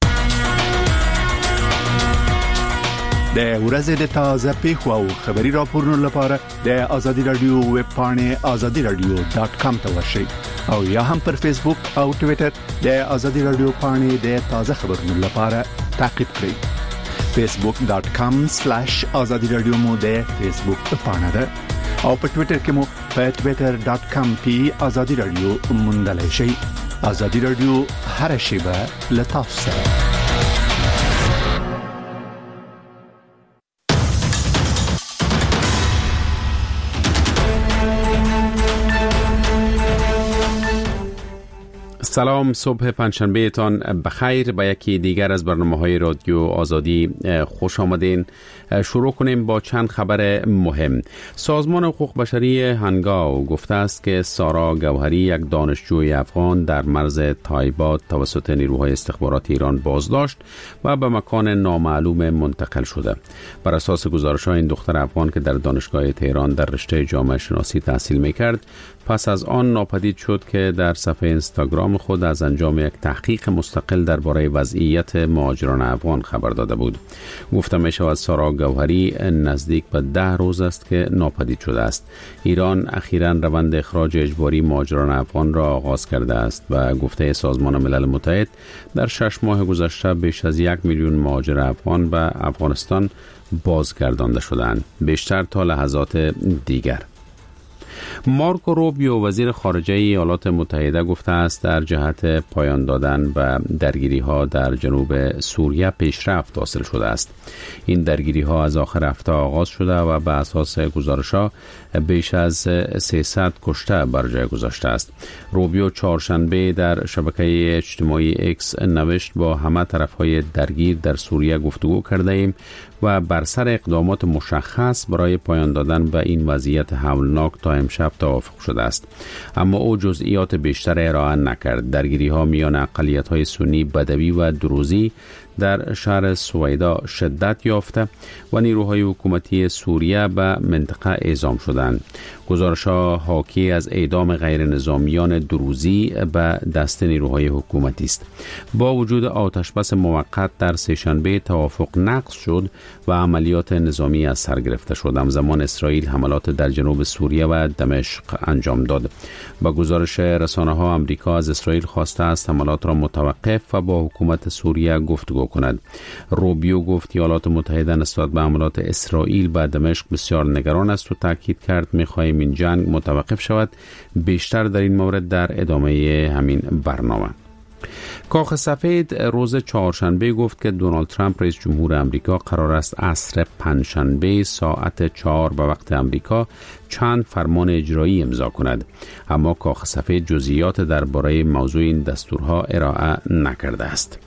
د ورځې د تازه پیښو او خبري راپورونو لپاره د آزادي رادیو ویب پاڼې آزادي رادیو ډاټ کام ته ورشئ او یا هم پر فیسبوک او ټوئیټر د آزادي رادیو پاڼې د تازه خبرونو لپاره تعقیب کړئ. facebook dot com slash azadi radio مو د فیسبوک پاڼه ده او په ټوئیټر کې مو په twitter dot com پی azadi radio موندلای شئ. azadi radio هر شیبه له تاسو سره.
سلام، صبح پنجشنبه تان بخیر. با یکی دیگر از برنامه‌های رادیو آزادی خوش آمدین. شروع کنیم با چند خبر مهم. سازمان حقوق بشری هنگاو گفته است که سارا گوهری، یک دانشجوی افغان، در مرز تایباد توسط نیروهای استخباراتی ایران بازداشت و به مکان نامعلوم منتقل شده. بر اساس گزارش‌های این دختر افغان که در دانشگاه تهران در رشته جامعه شناسی تحصیل می‌کرد، پس از آن ناپدید شد که در صفحه اینستاگرام خود از انجام یک تحقیق مستقل درباره وضعیت مهاجران افغان خبر داده بود. گفته می شود سارا گوهری نزدیک به ده روز است که ناپدید شده است. ایران اخیراً روند اخراج اجباری مهاجران افغان را آغاز کرده است و گفته سازمان ملل متحد در شش ماه گذشته بیش از یک میلیون مهاجر افغان به افغانستان بازگردانده شدند، بیشتر تا لحظات دیگر. مارکو روبیو وزیر خارجه ایالات متحده گفته است در جهت پایان دادن به درگیری‌ها در جنوب سوریه پیشرفت حاصل شده است. این درگیری‌ها از آخر هفته آغاز شده و به اساس گزارش‌ها بیش از سیصد کشته بر جای گذاشته است. روبیو چهارشنبه در شبکه اجتماعی اکس نوشت با همه طرف‌های درگیر در سوریه گفتگو کرده ایم و بر سر اقدامات مشخص برای پایان دادن به این وضعیت هولناک تا امشب توافق شده است. اما او جزئیات بیشتر ارائه نکرد. درگیری‌ها میان اقلیت‌های سنی بدوی و دروزی در شهر سویدا شدت یافته و نیروهای حکومتی سوریه به منطقه اعزام شدند. گزارش‌ها حاکی از اعدام غیر نظامیان دروزی به دست نیروهای حکومتی است. با وجود آتشبس موقت در سه‌شنبه توافق نقض شد و عملیات نظامی از سر گرفته شد. همزمان اسرائیل حملات در جنوب سوریه و دمشق انجام داد. با گزارش رسانه‌ها آمریکا از اسرائیل خواسته است حملات را متوقف و با حکومت سوریه گفتگو کند. روبیو گفت ایالات متحده نسبت به حملات اسرائیل به دمشق بسیار نگران است و تاکید کرد می‌خواهیم این جنگ متوقف شود. بیشتر در این مورد در ادامه همین برنامه. کاخ سفید روز چهارشنبه گفت که دونالد ترامپ رئیس جمهور آمریکا قرار است عصر پنجشنبه ساعت چهار به وقت آمریکا چند فرمان اجرایی امضا کند، اما کاخ سفید جزئیات درباره موضوع این دستورها ارائه نکرده است.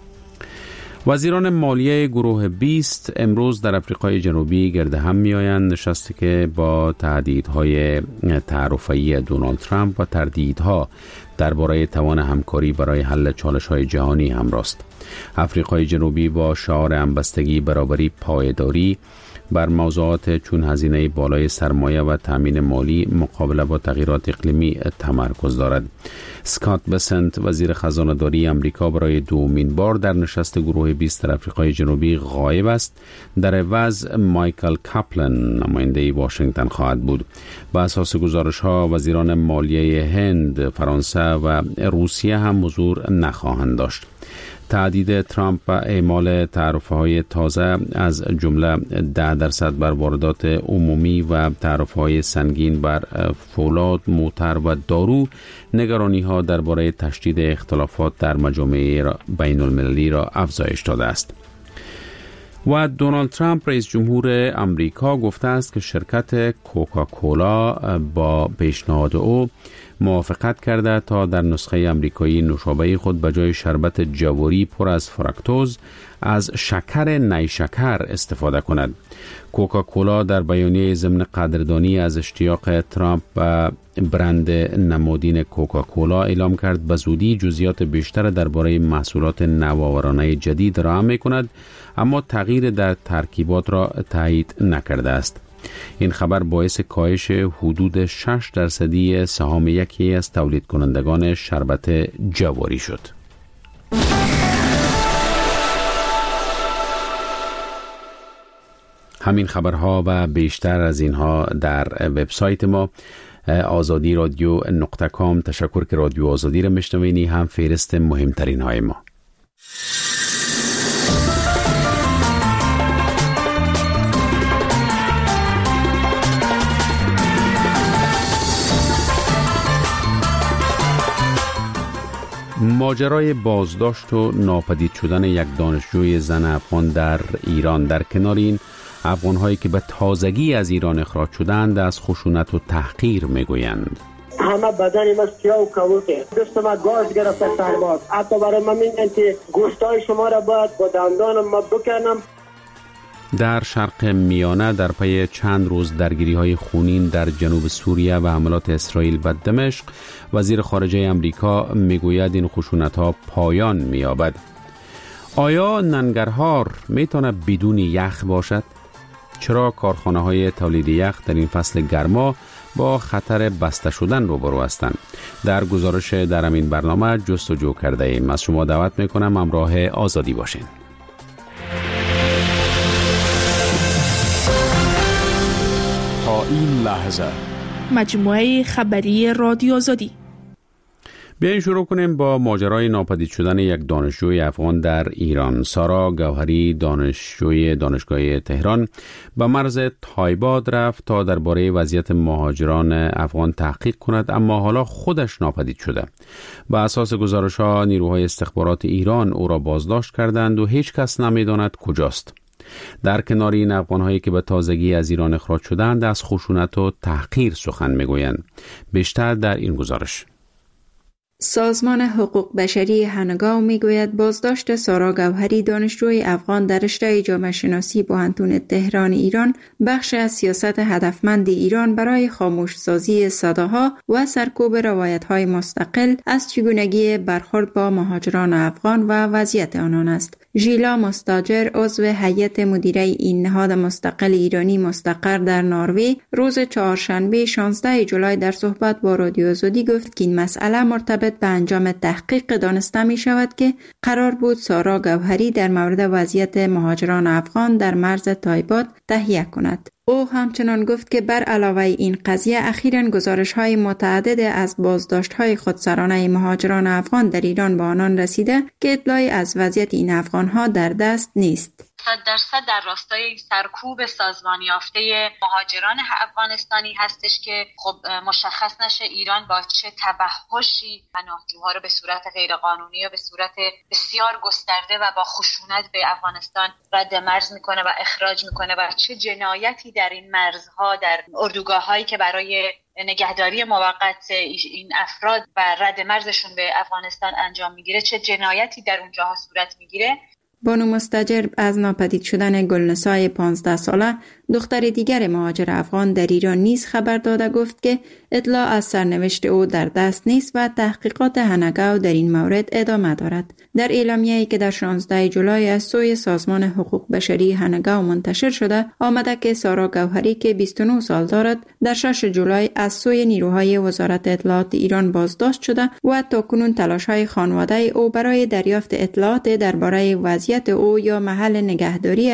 وزیران مالیه گروه بیست امروز در آفریقای جنوبی گرد هم می‌آیند، نشستی که با تهدیدهای تعرفه‌ای دونالد ترامپ و تردیدها درباره توان همکاری برای حل چالش‌های جهانی همراه است. آفریقای جنوبی با شعار همبستگی، برابری، پایداری بر موضوعات چون هزینه بالای سرمایه و تامین مالی، مقابله با تغییرات اقلیمی تمرکز دارد. اسکات بسنت وزیر خزانه‌داری آمریکا برای دومین بار در نشست گروه بیست در آفریقای جنوبی غایب است. در عوض مایکل کاپلن نماینده واشنگتن خواهد بود. با اساس گزارش‌ها وزیران مالیه هند، فرانسه و روسیه هم حضور نخواهند داشت. تهدید ترامپ و اعمال تعرفه‌های تازه از جمله ده درصد بر واردات عمومی و تعرفه‌های سنگین بر فولاد، موتر و دارو نگرانی‌ها درباره تشدید اختلافات در مجامع بین‌المللی را افزایش داده است. و دونالد ترامپ رئیس جمهور امریکا گفته است که شرکت کوکاکولا با پیشنهاد او موافقت کرده تا در نسخه امریکایی نوشابه خود به جای شربت جواری پر از فرکتوز از شکر نیشکر استفاده کند. کوکاکولا در بیانیه ضمن قدردانی از اشتیاق ترامپ به برند نمادین کوکاکولا اعلام کرد به زودی جزئیات بیشتر درباره محصولات نوآورانه جدید را می کند، اما تغییر در ترکیبات را تایید نکرده است. این خبر باعث کاهش حدود شش درصدی سهام یکی از تولید کنندگان شربت جواری شد. همین خبرها و بیشتر از اینها در وبسایت ما آزادی رادیو نقطه کام. تشکر که رادیو آزادی را میشنوینی. هم فهرست مهمترین های ما. ماجرای بازداشت و ناپدید شدن یک دانشجوی زن افغان در ایران در کنار این افغان‌هایی که به تازگی از ایران اخراج شدند از خشونت و تحقیر میگویند.
همه بدن ما سیاه و کبوته، دست ما گاز گرفته سرباز، حتی برای من میگن که گوشتای شما را باید با دندانم ما بکنم.
در شرق میانه در پی چند روز درگیری‌های خونین در جنوب سوریه و حملات اسرائیل و دمشق، وزیر خارجه امریکا میگوید این خشونت‌ها پایان می‌یابد. آیا ننگرهار میتونه بدون یخ باشد؟ چرا کارخانه‌های تولید یخ در این فصل گرما با خطر بسته شدن روبرو هستند؟ در گزارش در این برنامه جستجو کرده ایم. از شما دعوت میکنم همراه آزادی باشین.
تا این لحظه مجموعه خبری رادیو آزادی.
بیاین شروع کنیم با ماجرای ناپدید شدن یک دانشجوی افغان در ایران. سارا گوهری، دانشجوی دانشگاه تهران، به مرز تایباد رفت تا درباره وضعیت مهاجران افغان تحقیق کند، اما حالا خودش ناپدید شده. بر اساس گزارش‌ها نیروهای استخبارات ایران او را بازداشت کردند و هیچ کس نمی‌داند کجاست. در کنار این افغان‌هایی که به تازگی از ایران اخراج شدند از خشونت و تحقیر سخن می‌گویند. بیشتر در این گزارش.
سازمان حقوق بشری هنگاو میگوید بازداشت سارا گوهری دانشجوی افغان در رشته جامعه شناسی پوهنتون تهران ایران بخش از سیاست هدفمند ایران برای خاموش سازی صداها و سرکوب روایت‌های مستقل از چگونگی برخورد با مهاجران افغان و وضعیت آنان است. ژیلا مستاجر عضو هیئت مدیره این نهاد مستقل ایرانی مستقر در نروژ روز چهارشنبه شانزده جولای در صحبت با رادیو آزادی گفت که این مسئله مرتبط به انجام تحقیق دانسته می شود که قرار بود سارا گوهری در مورد وضعیت مهاجران افغان در مرز تایباد تهیه کند. او همچنان گفت که بر علاوه این قضیه اخیراً گزارش‌های متعدد از بازداشت‌های خودسرانه مهاجران افغان در ایران به آنان رسیده که اطلاعی از وضعیت این افغان‌ها در دست نیست.
صد درصد در راستای سرکوب سازمان یافته مهاجران افغانستانی هستش که خب مشخص نشه ایران با چه توحشی پناهجوها رو به صورت غیرقانونی و به صورت بسیار گسترده و با خشونت به افغانستان رد مرز میکنه و اخراج میکنه و چه جنایتی در این مرزها در اردوگاه‌هایی که برای نگهداری موقت این افراد و رد مرزشون به افغانستان انجام میگیره، چه جنایتی در اونجاها صورت میگیره.
بانو مستاجر از ناپدید شدن گلنسای پانزده ساله دختر دیگر مهاجر افغان در ایران نیز خبر داده گفت که اطلاع از سرنوشت او در دست نیست و تحقیقات هنگاو در این مورد ادامه دارد. در اعلامیه‌ای که در شانزده جولای از سوی سازمان حقوق بشری هنگاو منتشر شده آمده که سارا گوهری که بیست و نه سال دارد در شش جولای از سوی نیروهای وزارت اطلاعات ایران بازداشت شده و تاکنون تلاش‌های خانواده او برای دریافت اطلاعات درباره وضعیت او یا محل نگهداریش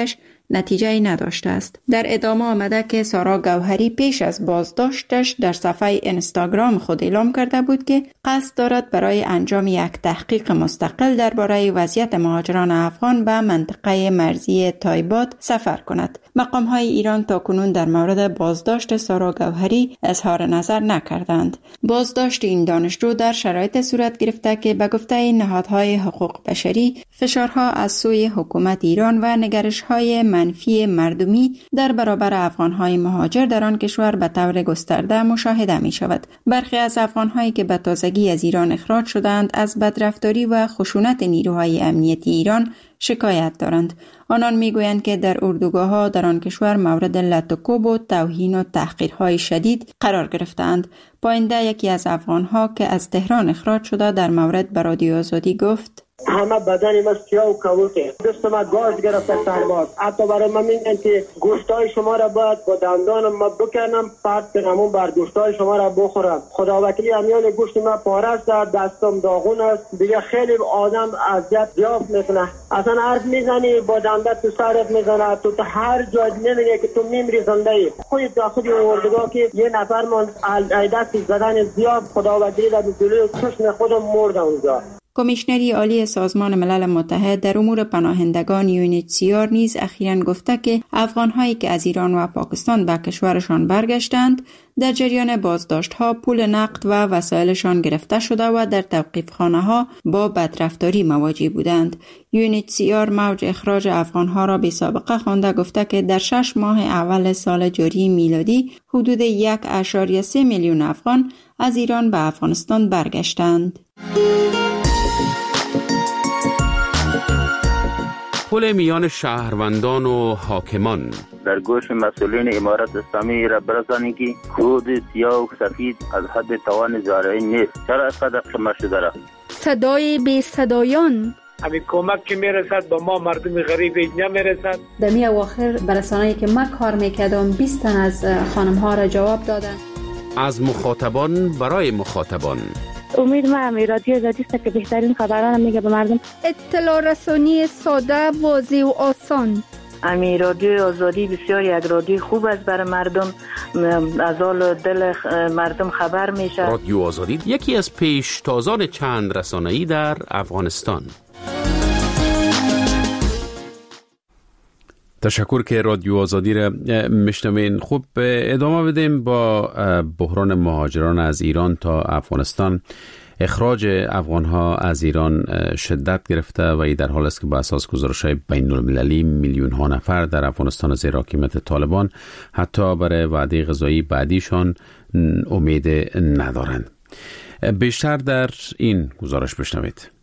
نتیجه نداشته است. در ادامه آمده که سارا گوهری پیش از بازداشتش در صفحه اینستاگرام خود اعلام کرده بود که قصد دارد برای انجام یک تحقیق مستقل درباره وضعیت مهاجران افغان به منطقه مرزی تایبات سفر کند. مقام‌های ایران تاکنون در مورد بازداشت سارا گوهری اظهار نظر نکردند. بازداشت این دانشجو در شرایط صورت گرفته که به گفته نهادهای حقوق بشری فشارها از سوی حکومت ایران و نگرش‌های منفی مردمی در برابر افغان‌های مهاجر در آن کشور به طور گسترده مشاهده می‌شود. برخی از افغان‌هایی که به تازگی از ایران اخراج شدند از بدرفتاری و خشونت نیروهای امنیتی ایران شکایت دارند. آنان میگویند که در اردوگاه‌ها در آن کشور مورد لط و کوب و توهین و تحقیرهای شدید قرار گرفتند. پاینده یکی از افغان‌ها که از تهران اخراج شده در مورد به رادیو آزادی گفت:
همه بدن ما سیاه و کبوته، دست ما گاز گرفته سرباز. حتی برای من میگن که گوشتای شما را باید با دندانم ما بکنم، پرت کنم بر گوشتای شما را بخورم. خدا وکیلی امیال گوشت ما پاره است، دستم داغون است. دیگه خیلی آدم اذیت یافت میکنه. اصلا حرف میزنی با دندت تو سرت میزنه، تو تو هر جای نمیگه که تو میمیری زنده ای. خودت داخل اردوگاه که یه نفر من دست زدن زیاد، خدا وکیلی در جلوی چشم خودم مردم اونجا.
کمیشنری عالی سازمان ملل متحد در امور پناهندگان یو ان اچ سی آر نیز اخیراً گفته که افغان‌هایی که از ایران و پاکستان به کشورشان برگشتند در جریان بازداشت‌ها پول نقد و وسایلشان گرفته شده و در توقیف‌خانه‌ها با بدرفتاری مواجه بودند. یو ان اچ سی آر موج اخراج افغان‌ها را بی سابقه خوانده گفته که در شش ماه اول سال جاری میلادی حدود یک ممیز سه میلیون افغان از ایران به افغانستان برگشتند.
پل میان شهروندان و حاکمان
در گوش مسئولین امارت اسلامی را برسانید که خود سیاه و سفید از حد توان زارعی نیست. چرا اسقدر قمه شده را؟
صدای بی صدایان
همین کمک که میرسد به ما مردم غریب نمیرسد.
در می اواخر برسانه‌ای که ما کار میکردم بیست تن از خانم ها را جواب دادن.
از مخاطبان برای مخاطبان.
امید ما هم رادیو آزادی است که بهترین خبران میگه به مردم.
اطلاع رسانی ساده، واضح و آسان.
امی رادیو آزادی بسیار یک رادیو خوب است برای مردم، از حال دل مردم خبر میشه.
رادیو آزادی یکی از پیشتازان چند رسانه‌ای در افغانستان. تشکر که رادیو آزادی را میشنوین. خوب ادامه بدیم با بحران مهاجران از ایران تا افغانستان. اخراج افغانها از ایران شدت گرفته و این در حال است که با اساس گزارش‌های بین المللی میلیون ها نفر در افغانستان زیر حاکمیت طالبان حتی برای وعده غذایی بعدیشان امید ندارند. بیشتر در این گزارش بشنوید.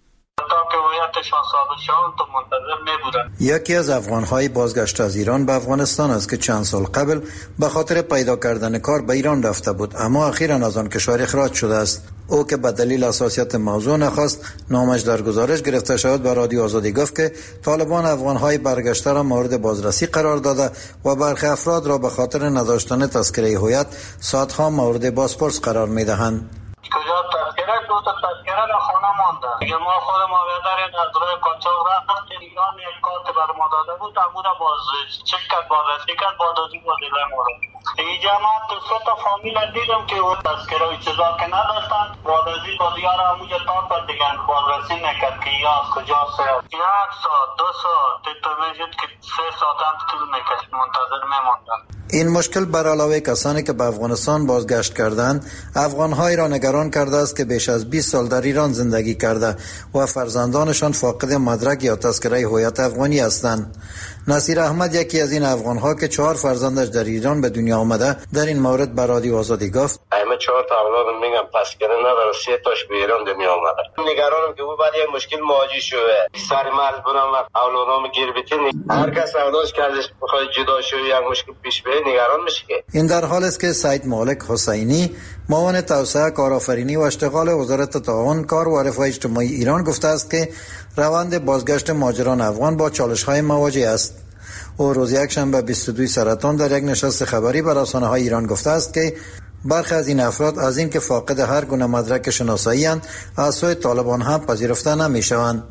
یکی از افغان‌های بازگشت از ایران به افغانستان است که چند سال قبل به خاطر پیدا کردن کار به ایران رفته بود، اما اخیراً از آن کشور اخراج شده است. او که به دلیل حساسیت موضوع نخواست نامش در گزارش گرفته شد به رادیو آزادی گفت که طالبان افغان‌های برگشته را مورد بازرسی قرار داده و برخی افراد را به خاطر نداشتن تذکره هویت ساعت‌ها مورد بازپرس قرار می‌دهند.
کجا تذکره دو تا تذکره در خانه مانده. دیگه ما خودم آورداریم از روی قاچاق رفتیم ایران، یک کارت بر ما داده بود، امودا باز چک کرد، بازرسی کرد، بعد از این وزیله مورد اینجا ما تو سه تا فامیل دیدم که اون تذکره و چیزا که نداشتن، بعد از این بازیار همونجا تا تا دیگه بازرسی نکرد که یا از کجا سید یک ساعت دو ساعت تو میشد که سه ساعت هم طول میکشد منتظر میماندن.
این مشکل بر علاوه کسانی که به افغانستان بازگشت کردند، افغان‌هایی را نگران کرده است که بیش از بیست سال در ایران زندگی کرده و فرزندانشان فاقد مدرک یا تذکره هویت افغانی هستند. نصیر احمد یکی از این افغان‌ها که چهار فرزندش در ایران به دنیا آمده در این مورد به رادیو آزادی گفت:
همه چهار تا اولادم میگم تذکره نداره، سه تاش به ایران دنیا آمده. نگرانم که او بعد یک مشکل مواجه شده، سر مرز برام اولادام گیر بتین، هر کس اولادش کردش بخواد جدا شه یک مشکل پیش بیاد نگران میشه.
این در حال است که سید مالک حسینی معاون توسعه کارآفرینی و اشتغال وزارت تعاون کار و رفاه اجتماعی ایران گفته است که روند بازگشت مهاجران افغان با چالش‌های مواجه است. او روز یکشنبه بیست و دو سرطان در یک نشست خبری بر رسانه‌های ایران گفته است که برخی از این افراد از اینکه فاقد هر گونه مدرک شناسایی اند از سوی طالبان هم پذیرفته نمی‌شوند.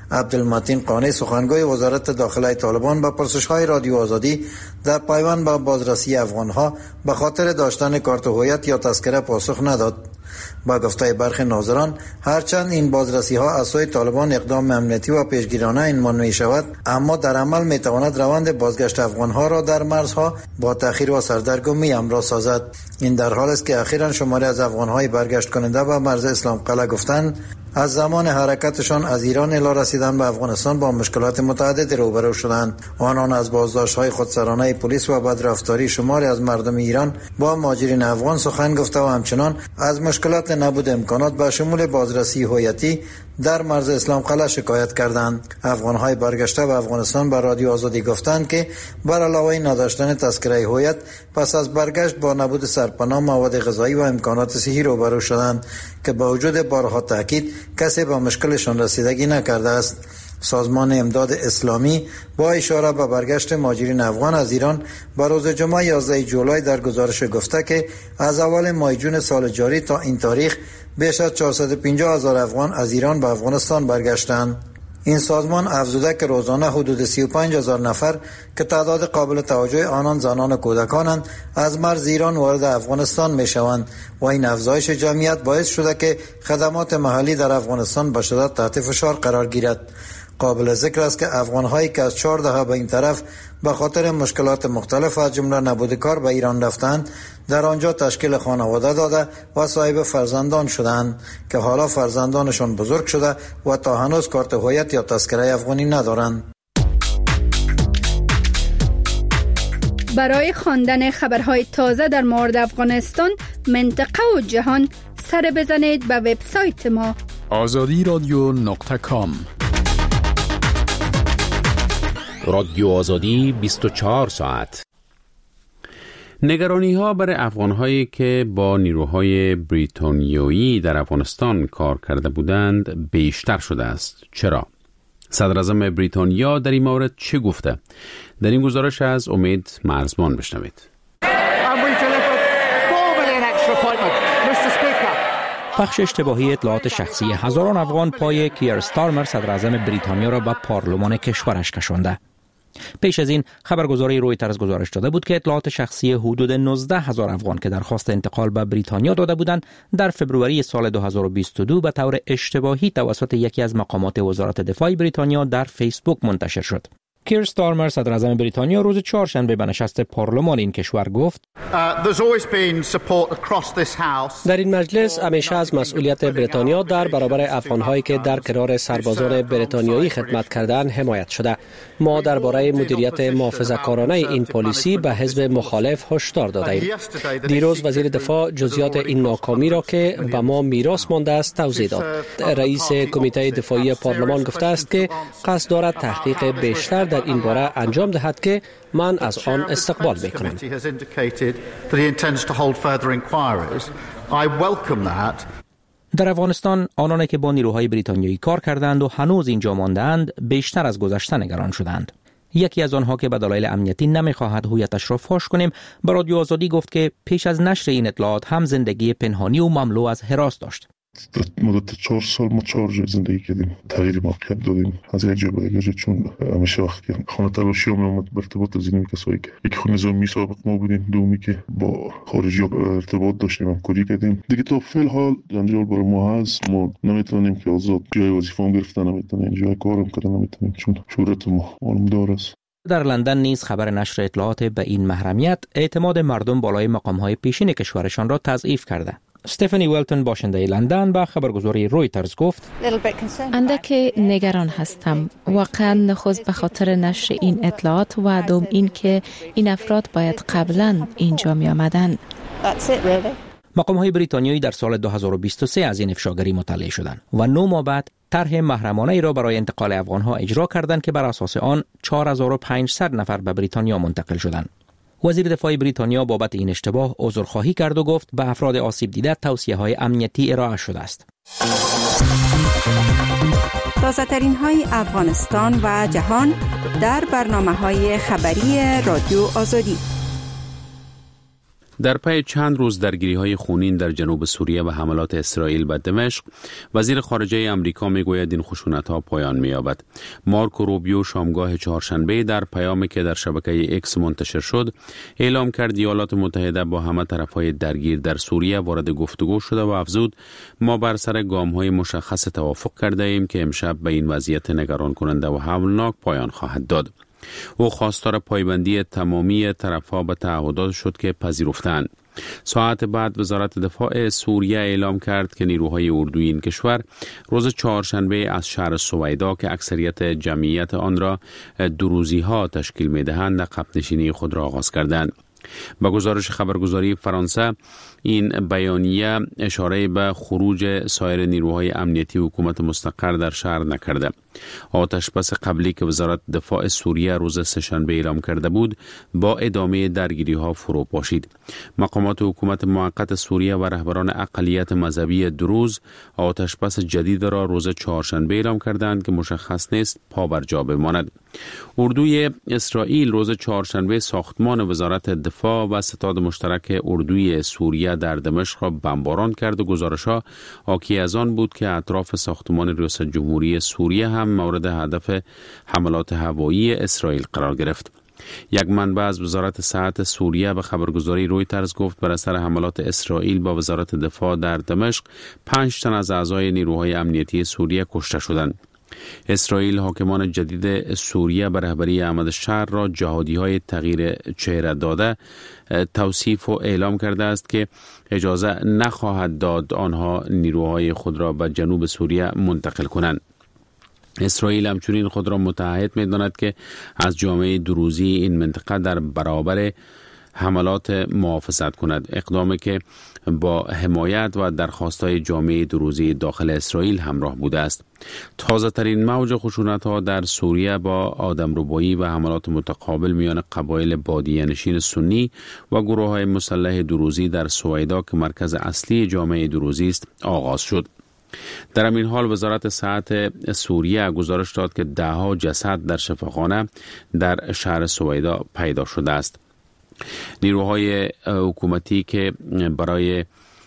عبدالمتین قانی سخنگوی وزارت داخله طالبان به پرسش‌های رادیو آزادی در پیوند به بازرسی افغان‌ها به خاطر داشتن کارت هویت یا تذکره پاسخ نداد. با گفته برخی ناظران هرچند این بازرسی ها از سوی طالبان اقدام امنیتی و پیشگیرانه عنوان می شود، اما در عمل می تواند روند بازگشت افغان ها را در مرزها با تأخیر و سردرگمی همراه سازد. این در حال است که اخیراً شماری از افغان های برگشت کننده به مرز اسلام قلعه گفتند از زمان حرکتشان از ایران الی رسیدن به افغانستان با مشکلات متعدد روبرو شدند. آنان از بازداشت‌های خودسرانه پلیس و بدرفتاری شماری از مردم ایران با مهاجرین افغان سخن گفته و همچنان از مشکلات نبود امکانات به شمول بازرسی هویتی در مرز اسلام قلعه شکایت کردند. افغان‌های برگشته به افغانستان به رادیو آزادی گفتند که بر علاوه نداشتن تذکره هویت پس از برگشت با نبود سرپناه، مواد غذایی و امکانات صحی روبرو شدند که با وجود بارها تاکید کسی به مشکلشان رسیدگی نکرده است. سازمان امداد اسلامی با اشاره به برگشت مهاجرین افغان از ایران به روز جمعه یازده جولای در گزارش گفته که از اول ماه جون سال جاری تا این تاریخ بیش از چهارصد و پنجاه هزار افغان از ایران به افغانستان برگشتند. این سازمان افزوده که روزانه حدود سی و پنج هزار نفر که تعداد قابل توجه آنان زنان و کودکانند از مرز ایران وارد افغانستان می شوند و این افزایش جمعیت باعث شده که خدمات محلی در افغانستان به شدت تحت فشار قرار گیرد. قابل ذکر است که افغان‌هایی که از چهار دهه به این طرف به خاطر مشکلات مختلف از جمله نبود کار به ایران رفتند، در آنجا تشکیل خانواده داده و صاحب فرزندان شدند که حالا فرزندانشان بزرگ شده و تا هنوز کارت هویت یا تذکره افغانی ندارند.
برای خواندن خبرهای تازه در مورد افغانستان، منطقه و جهان سر بزنید به وبسایت ما
آزادی رادیو نقطه کام.
رادیو آزادی بیست و چهار ساعت. نگرانی ها برای افغان هایی که با نیروهای بریتانیایی در افغانستان کار کرده بودند بیشتر شده است. چرا؟ صدر اعظم بریتانیا در این مورد چه گفته؟ در این گزارش از امید مرزبان بشنوید.
پخش اشتباهی اطلاعات شخصی هزاران افغان پای کیر استارمر صدر اعظم بریتانیا را به پارلمان کشورش کشانده. پیش از این خبرگزاری رویترز گزارش داده بود که اطلاعات شخصی حدود نوزده هزار افغان که درخواست انتقال به بریتانیا داده بودند در فبروری سال دو هزار و بیست و دو به طور اشتباهی توسط یکی از مقامات وزارت دفاع بریتانیا در فیسبوک منتشر شد. کیر استارمر صدر اعظم بریتانیا روز چهارشنبه به نشست پارلمان این کشور گفت
در این مجلس همیشه از مسئولیت بریتانیا در برابر افغان‌هایی که در کنار سربازان بریتانیایی خدمت کردند حمایت شده. ما درباره مدیریت محافظه‌کارانه این پالیسی به حزب مخالف هشدار دادیم. دیروز وزیر دفاع جزئیات این ناکامی را که به ما میراث مانده است توضیح داد. رئیس کمیته دفاعی پارلمان گفته است که قصد دارد تحقیق بیشتر در این باره انجام دهد که من از آن استقبال میکنم.
در افغانستان آنانی که با نیروهای بریتانیایی کار کردند و هنوز اینجا مانده‌اند بیشتر از گذشته نگران شدند. یکی از آنها که به دلایل امنیتی نمیخواهد هویتش را فاش کنیم به رادیو آزادی گفت که پیش از نشر این اطلاعات هم زندگی پنهانی و مملو از هراس داشت.
مدت چهار سال ما چهار جای زندگی کردیم، تغییر موقعیت دادیم از یک جا به یک جا، چون همیشه وقتی خانه تلاشی هم اومد به ارتباط از این کسایی که یک خونه نظامی سابق ما بودیم، دومی که با خارجی ارتباط داشتیم همکاری کردیم دیگه. تا فعل حال جنجال برای ما هست، ما نمیتونیم که آزاد جای وظیفه هم گرفتن، نمیتونیم جای کارم کردن، نمیتونیم چون شهرت ما عالمدار است.
در لندن نیز خبر نشر اطلاعات به این محرمیت اعتماد مردم بالای مقام‌های پیشین کشورشان را تضعیف کرده. استفانی ولتون باشنده لندن با خبرگزاری رویترز گفت
اندک نگران هستم، واقعا نخست به خاطر نشر این اطلاعات و دوم این که این افراد باید قبلا اینجا می آمدن.
مقام‌های بریتانیایی در سال دو هزار و بیست و سه از این افشاگری مطلع شدند و نه ماه بعد طرح محرمانه ای را برای انتقال افغان‌ها اجرا کردند که بر اساس آن چهار هزار و پانصد نفر به بریتانیا منتقل شدند. وزیر دفاع بریتانیا بابت این اشتباه عذرخواهی کرد و گفت به افراد آسیب دیده توصیه‌های امنیتی ارائه شده است.
تازه‌ترین های افغانستان و جهان در برنامه‌های خبری رادیو آزادی.
در پی چند روز درگیری‌های خونین در جنوب سوریه و حملات اسرائیل به دمشق، وزیر خارجه آمریکا میگوید این خشونت‌ها پایان می‌یابد. مارکو روبیو شامگاه چهارشنبه در پیامی که در شبکه ایکس منتشر شد، اعلام کرد ایالات متحده با همه طرف‌های درگیر در سوریه وارد گفتگو شده و افزود ما بر سر گام‌های مشخص توافق کرده ایم که امشب به این وضعیت نگران کننده و هولناک پایان خواهد داد. او خواستار پایبندی تمامی طرف‌ها به تعهدات شد که پذیرفتند. ساعت بعد وزارت دفاع سوریه اعلام کرد که نیروهای اردوی این کشور روز چهارشنبه از شهر سویدا که اکثریت جمعیت آن را دروزی‌ها تشکیل می‌دهند عقب نشینی خود را آغاز کردند. با گزارش خبرگزاری فرانسه، این بیانیه اشاره به خروج سایر نیروهای امنیتی حکومت مستقر در شهر نکرده. آتشبس قبلی که وزارت دفاع سوریه روز سه‌شنبه اعلام کرده بود با ادامه درگیری‌ها فرو پاشید. مقامات حکومت موقت سوریه و رهبران اقلیت مذهبی دروز آتشبس جدید را روز چهارشنبه اعلام کردند که مشخص نیست پا بر جا بماند. اردوی اسرائیل روز چهارشنبه ساختمان وزارت دفاع و ستاد مشترک اردوی سوریه در دمشق را بمباران کرد و گزارش‌ها حاکی از آن بود که اطراف ساختمان ریاست جمهوری سوریه هم مورد هدف حملات هوایی اسرائیل قرار گرفت. یک منبع از وزارت صحت سوریه به خبرگزاری رویترز گفت بر اثر حملات اسرائیل با وزارت دفاع در دمشق پنج تن از اعضای نیروهای امنیتی سوریه کشته شدند. اسرائیل حاکمان جدید سوریه به رهبری احمد شهر را جهادی‌های تغییر چهره داده توصیف و اعلام کرده است که اجازه نخواهد داد آنها نیروهای خود را به جنوب سوریه منتقل کنند. اسرائیل همچنین خود را متعهد می‌داند که از جامعه دروزی این منطقه در برابر حملات محافظت کند، اقدامی که با حمایت و درخواست‌های جامعه دروزی داخل اسرائیل همراه بوده است. تازه ترین موج خشونت‌ها در سوریه با آدمربایی و حملات متقابل میان قبایل بادیه‌نشین سنی و گروه‌های مسلح دروزی در سویدا که مرکز اصلی جامعه دروزی است آغاز شد. در همین حال وزارت صحت سوریه گزارش داد که ده‌ها جسد در شفاخانه در شهر سویدا پیدا شده است. نیروهای حکومتی که برای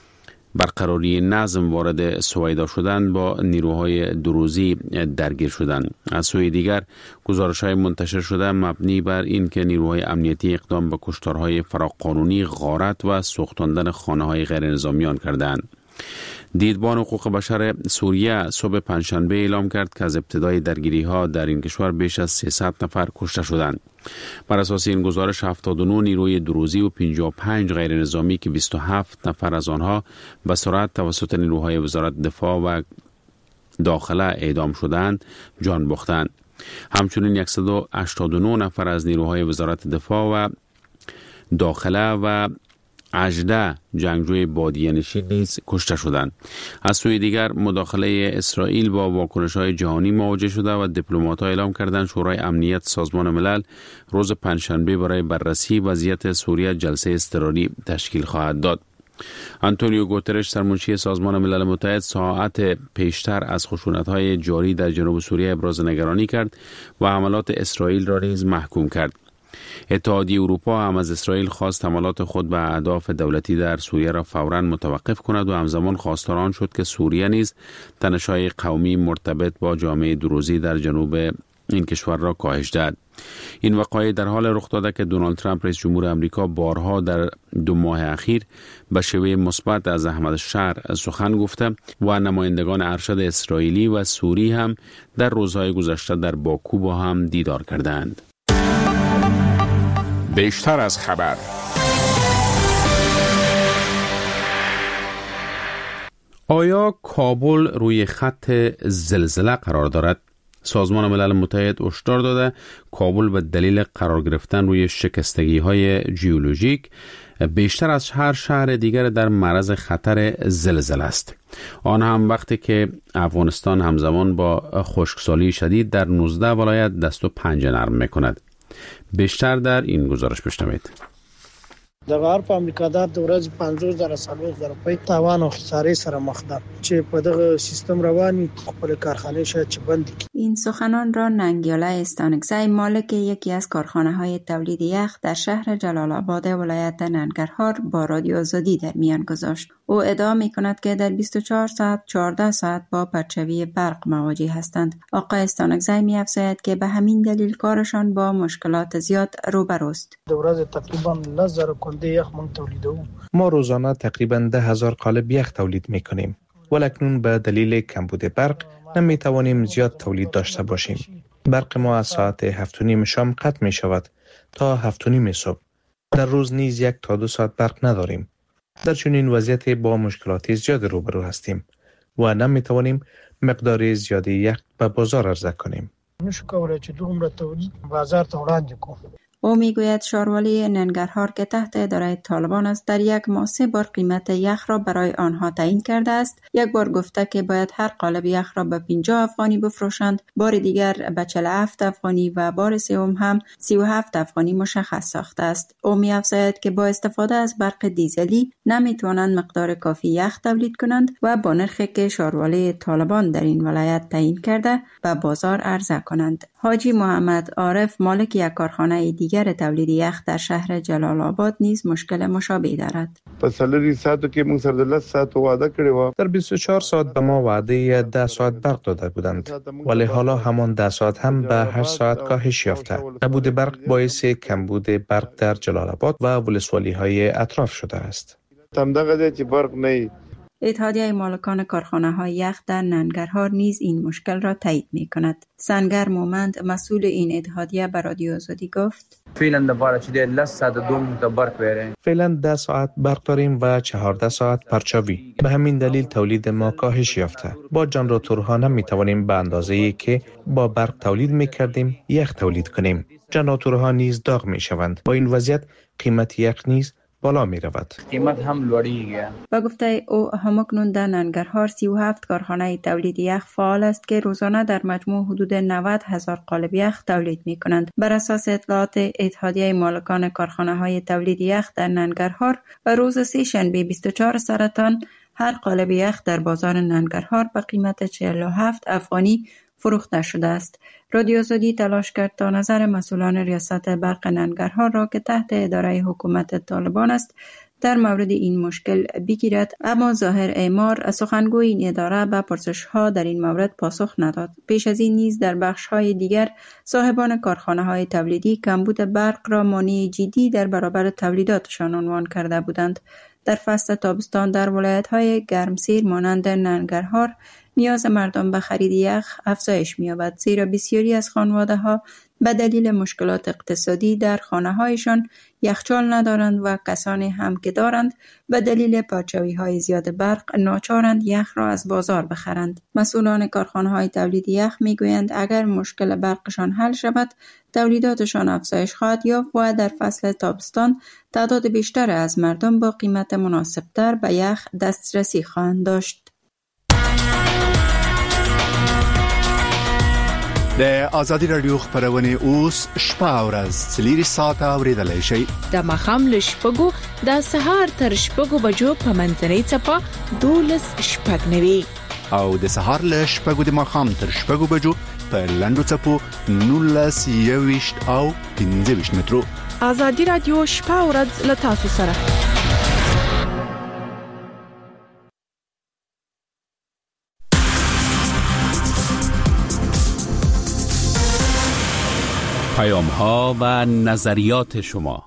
برقراری نظم وارد سویدا شدند با نیروهای دروزی درگیر شدند. از سوی دیگر گزارش‌های منتشر شده مبنی بر این که نیروهای امنیتی اقدام به کشتارهای فراقانونی، غارت و سوختاندن خانه‌های غیر نظامیان کردند. دیدبان حقوق بشر سوریه صبح پنجشنبه اعلام کرد که از ابتدای درگیری‌ها در این کشور بیش از سیصد نفر کشته شدند. بر اساس این گزارش هفتاد و نه نیروی دروزی و پنجاه و پنج غیر نظامی که بیست و هفت نفر از آنها به سرعت توسط نیروهای وزارت دفاع و داخله اعدام شدند جان باختند. همچنین صد و هشتاد و نه نفر از نیروهای وزارت دفاع و داخله و هجده جنگجوی بادیه‌نشین نیز کشته شدند. از سوی دیگر مداخله اسرائیل با واکنش‌های جهانی مواجه شده و دیپلمات‌ها اعلام کردند شورای امنیت سازمان ملل روز پنجشنبه برای بررسی وضعیت سوریه جلسه اضطراری تشکیل خواهد داد. آنتونیو گوترش سرمنشی سازمان ملل متحد ساعت پیشتر از خشونت‌های جاری در جنوب سوریه ابراز نگرانی کرد و حملات اسرائیل را نیز محکوم کرد. اتحادیه اروپا هم از اسرائیل خواست حملات خود به اهداف دولتی در سوریه را فوراً متوقف کند و همزمان خواستار آن شد که سوریه نیز تنش‌های قومی مرتبط با جامعه دروزی در جنوب این کشور را کاهش دهد. این وقایع در حال رخ داده که دونالد ترامپ رئیس جمهور آمریکا بارها در دو ماه اخیر به شیوه مثبت از احمد شهر سخن گفته و نمایندگان ارشد اسرائیلی و سوری هم در روزهای گذشته در باکو با هم دیدار کردند.
بیشتر از خبر.
آیا کابل روی خط زلزله قرار دارد؟ سازمان ملل متحد هشدار داده کابل به دلیل قرار گرفتن روی شکستگی‌های ژئولوژیک بیشتر از هر شهر دیگر در معرض خطر زلزله است. آن هم وقتی که افغانستان همزمان با خشکسالی شدید در نوزده ولایت دست و پنجه نرم می‌کند. بیشتر در این گزارش بشنوید.
د غار په امریکا د ورځ پنځوس زره څلوېښت زره روپۍ تاوان او خسارې سره مخ ده چې په دغه سیستم رواني خپل کارخانه شاید چې بند کړي.
این سخنان را ننگیاله استانکزی مالک یکی از کارخانه های تولید یخ در شهر جلال آباد ولایت ننگرهار با رادیو آزادی در میان گذاشت. او ادعا می کند که در بیست و چهار ساعت چهارده ساعت با پرچوی برق مواجه هستند. آقای استانکزی می افزاید که به همین دلیل کارشان با مشکلات زیاد روبروست.
د ورځې تقریبا لس زره کنده یخ مونږ تولیدوو.
ما روزانه تقریبا ده هزار قالب یخ تولید می کنیم. ولکنون به دلیل کمبود برق نمی توانیم زیاد تولید داشته باشیم. برق ما از ساعت هفت و نیم شام قطع می شود تا هفت و نیم صبح. در روز نیز یک تا دو ساعت برق نداریم. در چنین وضعیت با مشکلات زیاد روبرو هستیم و نمی توانیم مقدار زیادی یخ به بازار عرضه کنیم.
نشو کولای چې دومره تولید بازار ته وړاندې کوو.
او میگوید شاروالی ننگرهار که تحت اداره طالبان است در یک ماه سه بار قیمت یخ را برای آنها تعیین کرده است. یک بار گفته که باید هر قالب یخ را به پنجاه افغانی بفروشند، بار دیگر به چهل و هفت افغانی و بار سوم هم سی و هفت افغانی مشخص ساخته است. او می‌افزاید که با استفاده از برق دیزلی نمیتوانند مقدار کافی یخ تولید کنند و با نرخی که شاروالی طالبان در این ولایت تعیین کرده به بازار عرضه کنند. حاجی محمد عارف مالک یک کارخانه دیگر تولید یخ در شهر جلال آباد نیز مشکل مشابه دارد.
په څلوري ساعتو کې موږ سره د لس ساعتو وعده کړې و.
در بیست و چهار ساعت به ما وعده ده ساعت برق داده بودند، ولی حالا همان ده ساعت هم به هشت ساعت کاهش یافته. نبود برق باعث کمبود برق در جلال آباد و ولسوالی های اطراف شده است.
همدغه دی چې برق نه.
اتحادیه مالکان کارخانه های یخ در ننگرهار نیز این مشکل را تایید می کند. سنگر مومند مسئول این اتحادیه به رادیو آزادی گفت:
فعلا دباره چې د لس ساعت دوم د برق وره.
فعلا ده ساعت برق داریم و چهارده ساعت پرچاوی. به همین دلیل تولید ما کاهش یافته. با جنراتورها نمی توانیم به اندازه‌ای که با برق تولید می کردیم یخ تولید کنیم. جنراتورها نیز داغ می شوند. با این وضعیت قیمت یخ نیز بالا می رود.
قیمت هم لوړیږي.
با گفته او همکنون در ننگرهار سی و هفت کارخانه تولید یخ فعال است که روزانه در مجموع حدود نود هزار قالب یخ تولید می کنند. بر اساس اطلاعات اتحادیه مالکان کارخانه های تولید یخ در ننگرهار و روز سه شنبه بیست و چهار سرطان هر قالب یخ در بازار ننگرهار به قیمت چهل و هفت افغانی فروخته شده است. رادیو آزادی تلاش کرد تا نظر مسئولان ریاست برق ننگرهار را که تحت اداره حکومت طالبان است در مورد این مشکل بگیرد، اما ظاهر اعمار سخنگوی این اداره به پرسش‌ها در این مورد پاسخ نداد. پیش از این نیز در بخش‌های دیگر صاحبان کارخانه‌های تولیدی کمبود برق را مانع جدی در برابر تولیداتشان عنوان کرده بودند. در فصل تابستان در ولایت‌های گرمسیر مانند ننگرهار نیاز مردم به خرید یخ افزایش می‌یابد، زیرا بسیاری از خانواده‌ها به دلیل مشکلات اقتصادی در خانه‌هایشان یخچال ندارند و کسانی هم که دارند به دلیل پرچاوی‌های زیاد برق ناچارند یخ را از بازار بخرند. مسئولان کارخانه‌های تولید یخ می‌گویند اگر مشکل برقشان حل شود، تولیداتشان افزایش خواهد یافت و در فصل تابستان تعداد بیشتر از مردم با قیمت مناسب‌تر به یخ دسترسی خواهند داشت.
د آزادی رادیو خبرونه اوس شپه ورځ څلور ساعته اوریدلای شئ.
د ماښام له شپږو د سهار تر شپږو بجو په منځنۍ څپه دولس شپږ نوي
او د سهار له شپږو د ماښام تر شپږو بجو په لنډو څپو نولس یوویشت او پنځه ویشت مترو.
آزادی رادیو شپه ورځ له تاسو سره.
پیام ها و نظریات شما.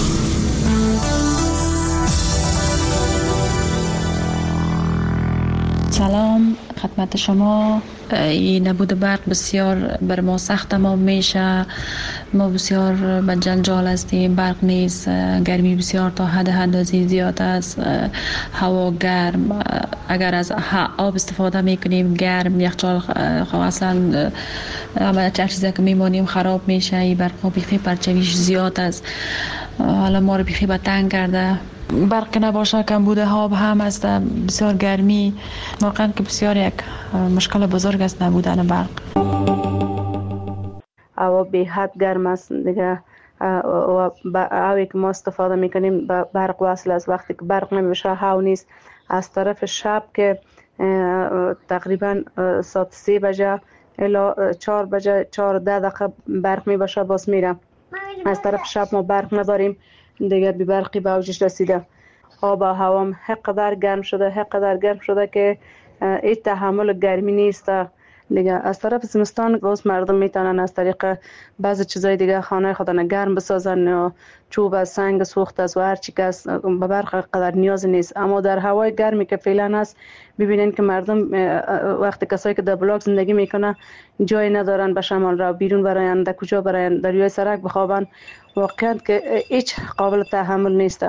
سلام خدمت شما. این نبود برق بسیار بر ما سخت ما میشه. ما بسیار به جنجال هستیم. برق نیست، گرمی بسیار تا حد اندازه زیاد است، هوا گرم، اگر از آب استفاده میکنیم گرم، یخچال اصلا همه چیزی که میمانیم خراب میشه. این برق بیخی پرچویش زیاد است، حالا ما رو بیخی به تنگ کرده. برق نباشه کمبود آب هم است، بسیار گرمی، واقعا که بسیار یک مشکل بزرگ است نبودن برق.
هوا به حد گرم است دیگه. و اوی که ما استفاده میکنیم به برق وصل از وقتی که برق نمیشه هاو نیست. از طرف شب که تقریبا ساعت سه بجه الا چهار بجه چهار ده دقیقه برق می باشه باز میره. از طرف شب ما برق نداریم دیگه، بی برقی به اوجش رسیده. آب و هوام حقدر گرم شده حقدر گرم شده که هیچ تحمل گرمی نیست دیگه. از طرف زمستان باز مردم میتونن از طریق بعضی چیزای دیگه خانه خودن گرم بسازن یا چوب از سنگ سوخت از و هر چی که به برق قدر نیاز نیست. اما در هوای گرمی که فعلا هست ببینین که مردم وقتی کسایی که در بلاک زندگی میکنه جای ندارن به شمال را بیرون براین، در کجا براین، در روی سرک بخوابن، واقعا که هیچ قابل تحمل نیست.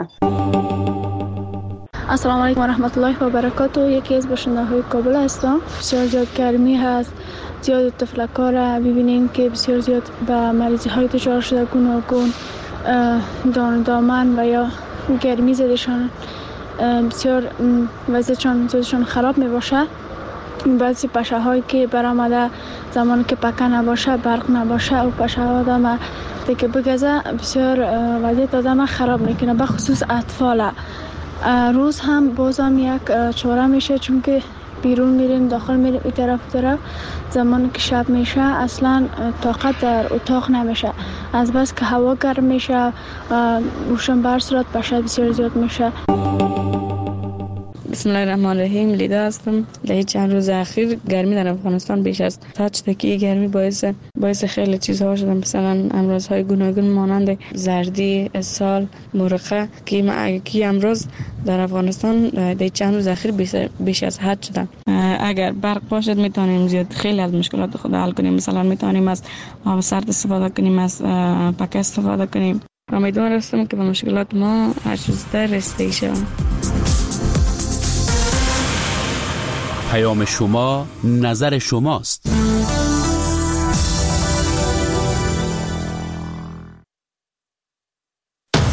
السلام علیکم و رحمت الله و برکاته. یکی از باشنده های کابل هستم. بسیار زیاد گرمی هست، زیاد تفلک‌ها را ببینین که بسیار زیاد به مریضی های دچار شده، گوناگون دان دامن و یا گرمی زدشان بسیار وضعشان زیادشان خراب می باشه. بعضی پشه هایی که برآمده زمانی که پکه نباشه برق نباشه و پشه ها آدم دیگه بگذه بسیار وضعیت آدم خراب میکنه، به خصوص اطفال. روز هم بازم یک چاره میشه چون که بیرون میریم داخل میریم این طرف طرف. زمانی که شب میشه اصلا طاقت در اتاق نمیشه، از بس که هوا گرم میشه روشن بر صورت بشه بسیار زیاد میشه.
بسم الله الرحمن الرحیم. لیدا هستم. در چند روز اخیر گرمی در افغانستان بیش از حد شده که گرمی باعث باعث خیلی چیزها شده، مثلا امراض‌های گوناگون مانند زردی، اسهال، مرقه که کی امراض در افغانستان در چند روز اخیر بیش از حد شده. اگر برق باشد میتونیم زیاد خیلی از مشکلات خود حل کنیم. مثلا میتونیم از آب سرد استفاده کنیم، از پکه استفاده کنیم. امیدوار هستم که به مشکلات ما هر چه زودتر رسیدگی شویم.
پیام شما نظر شماست.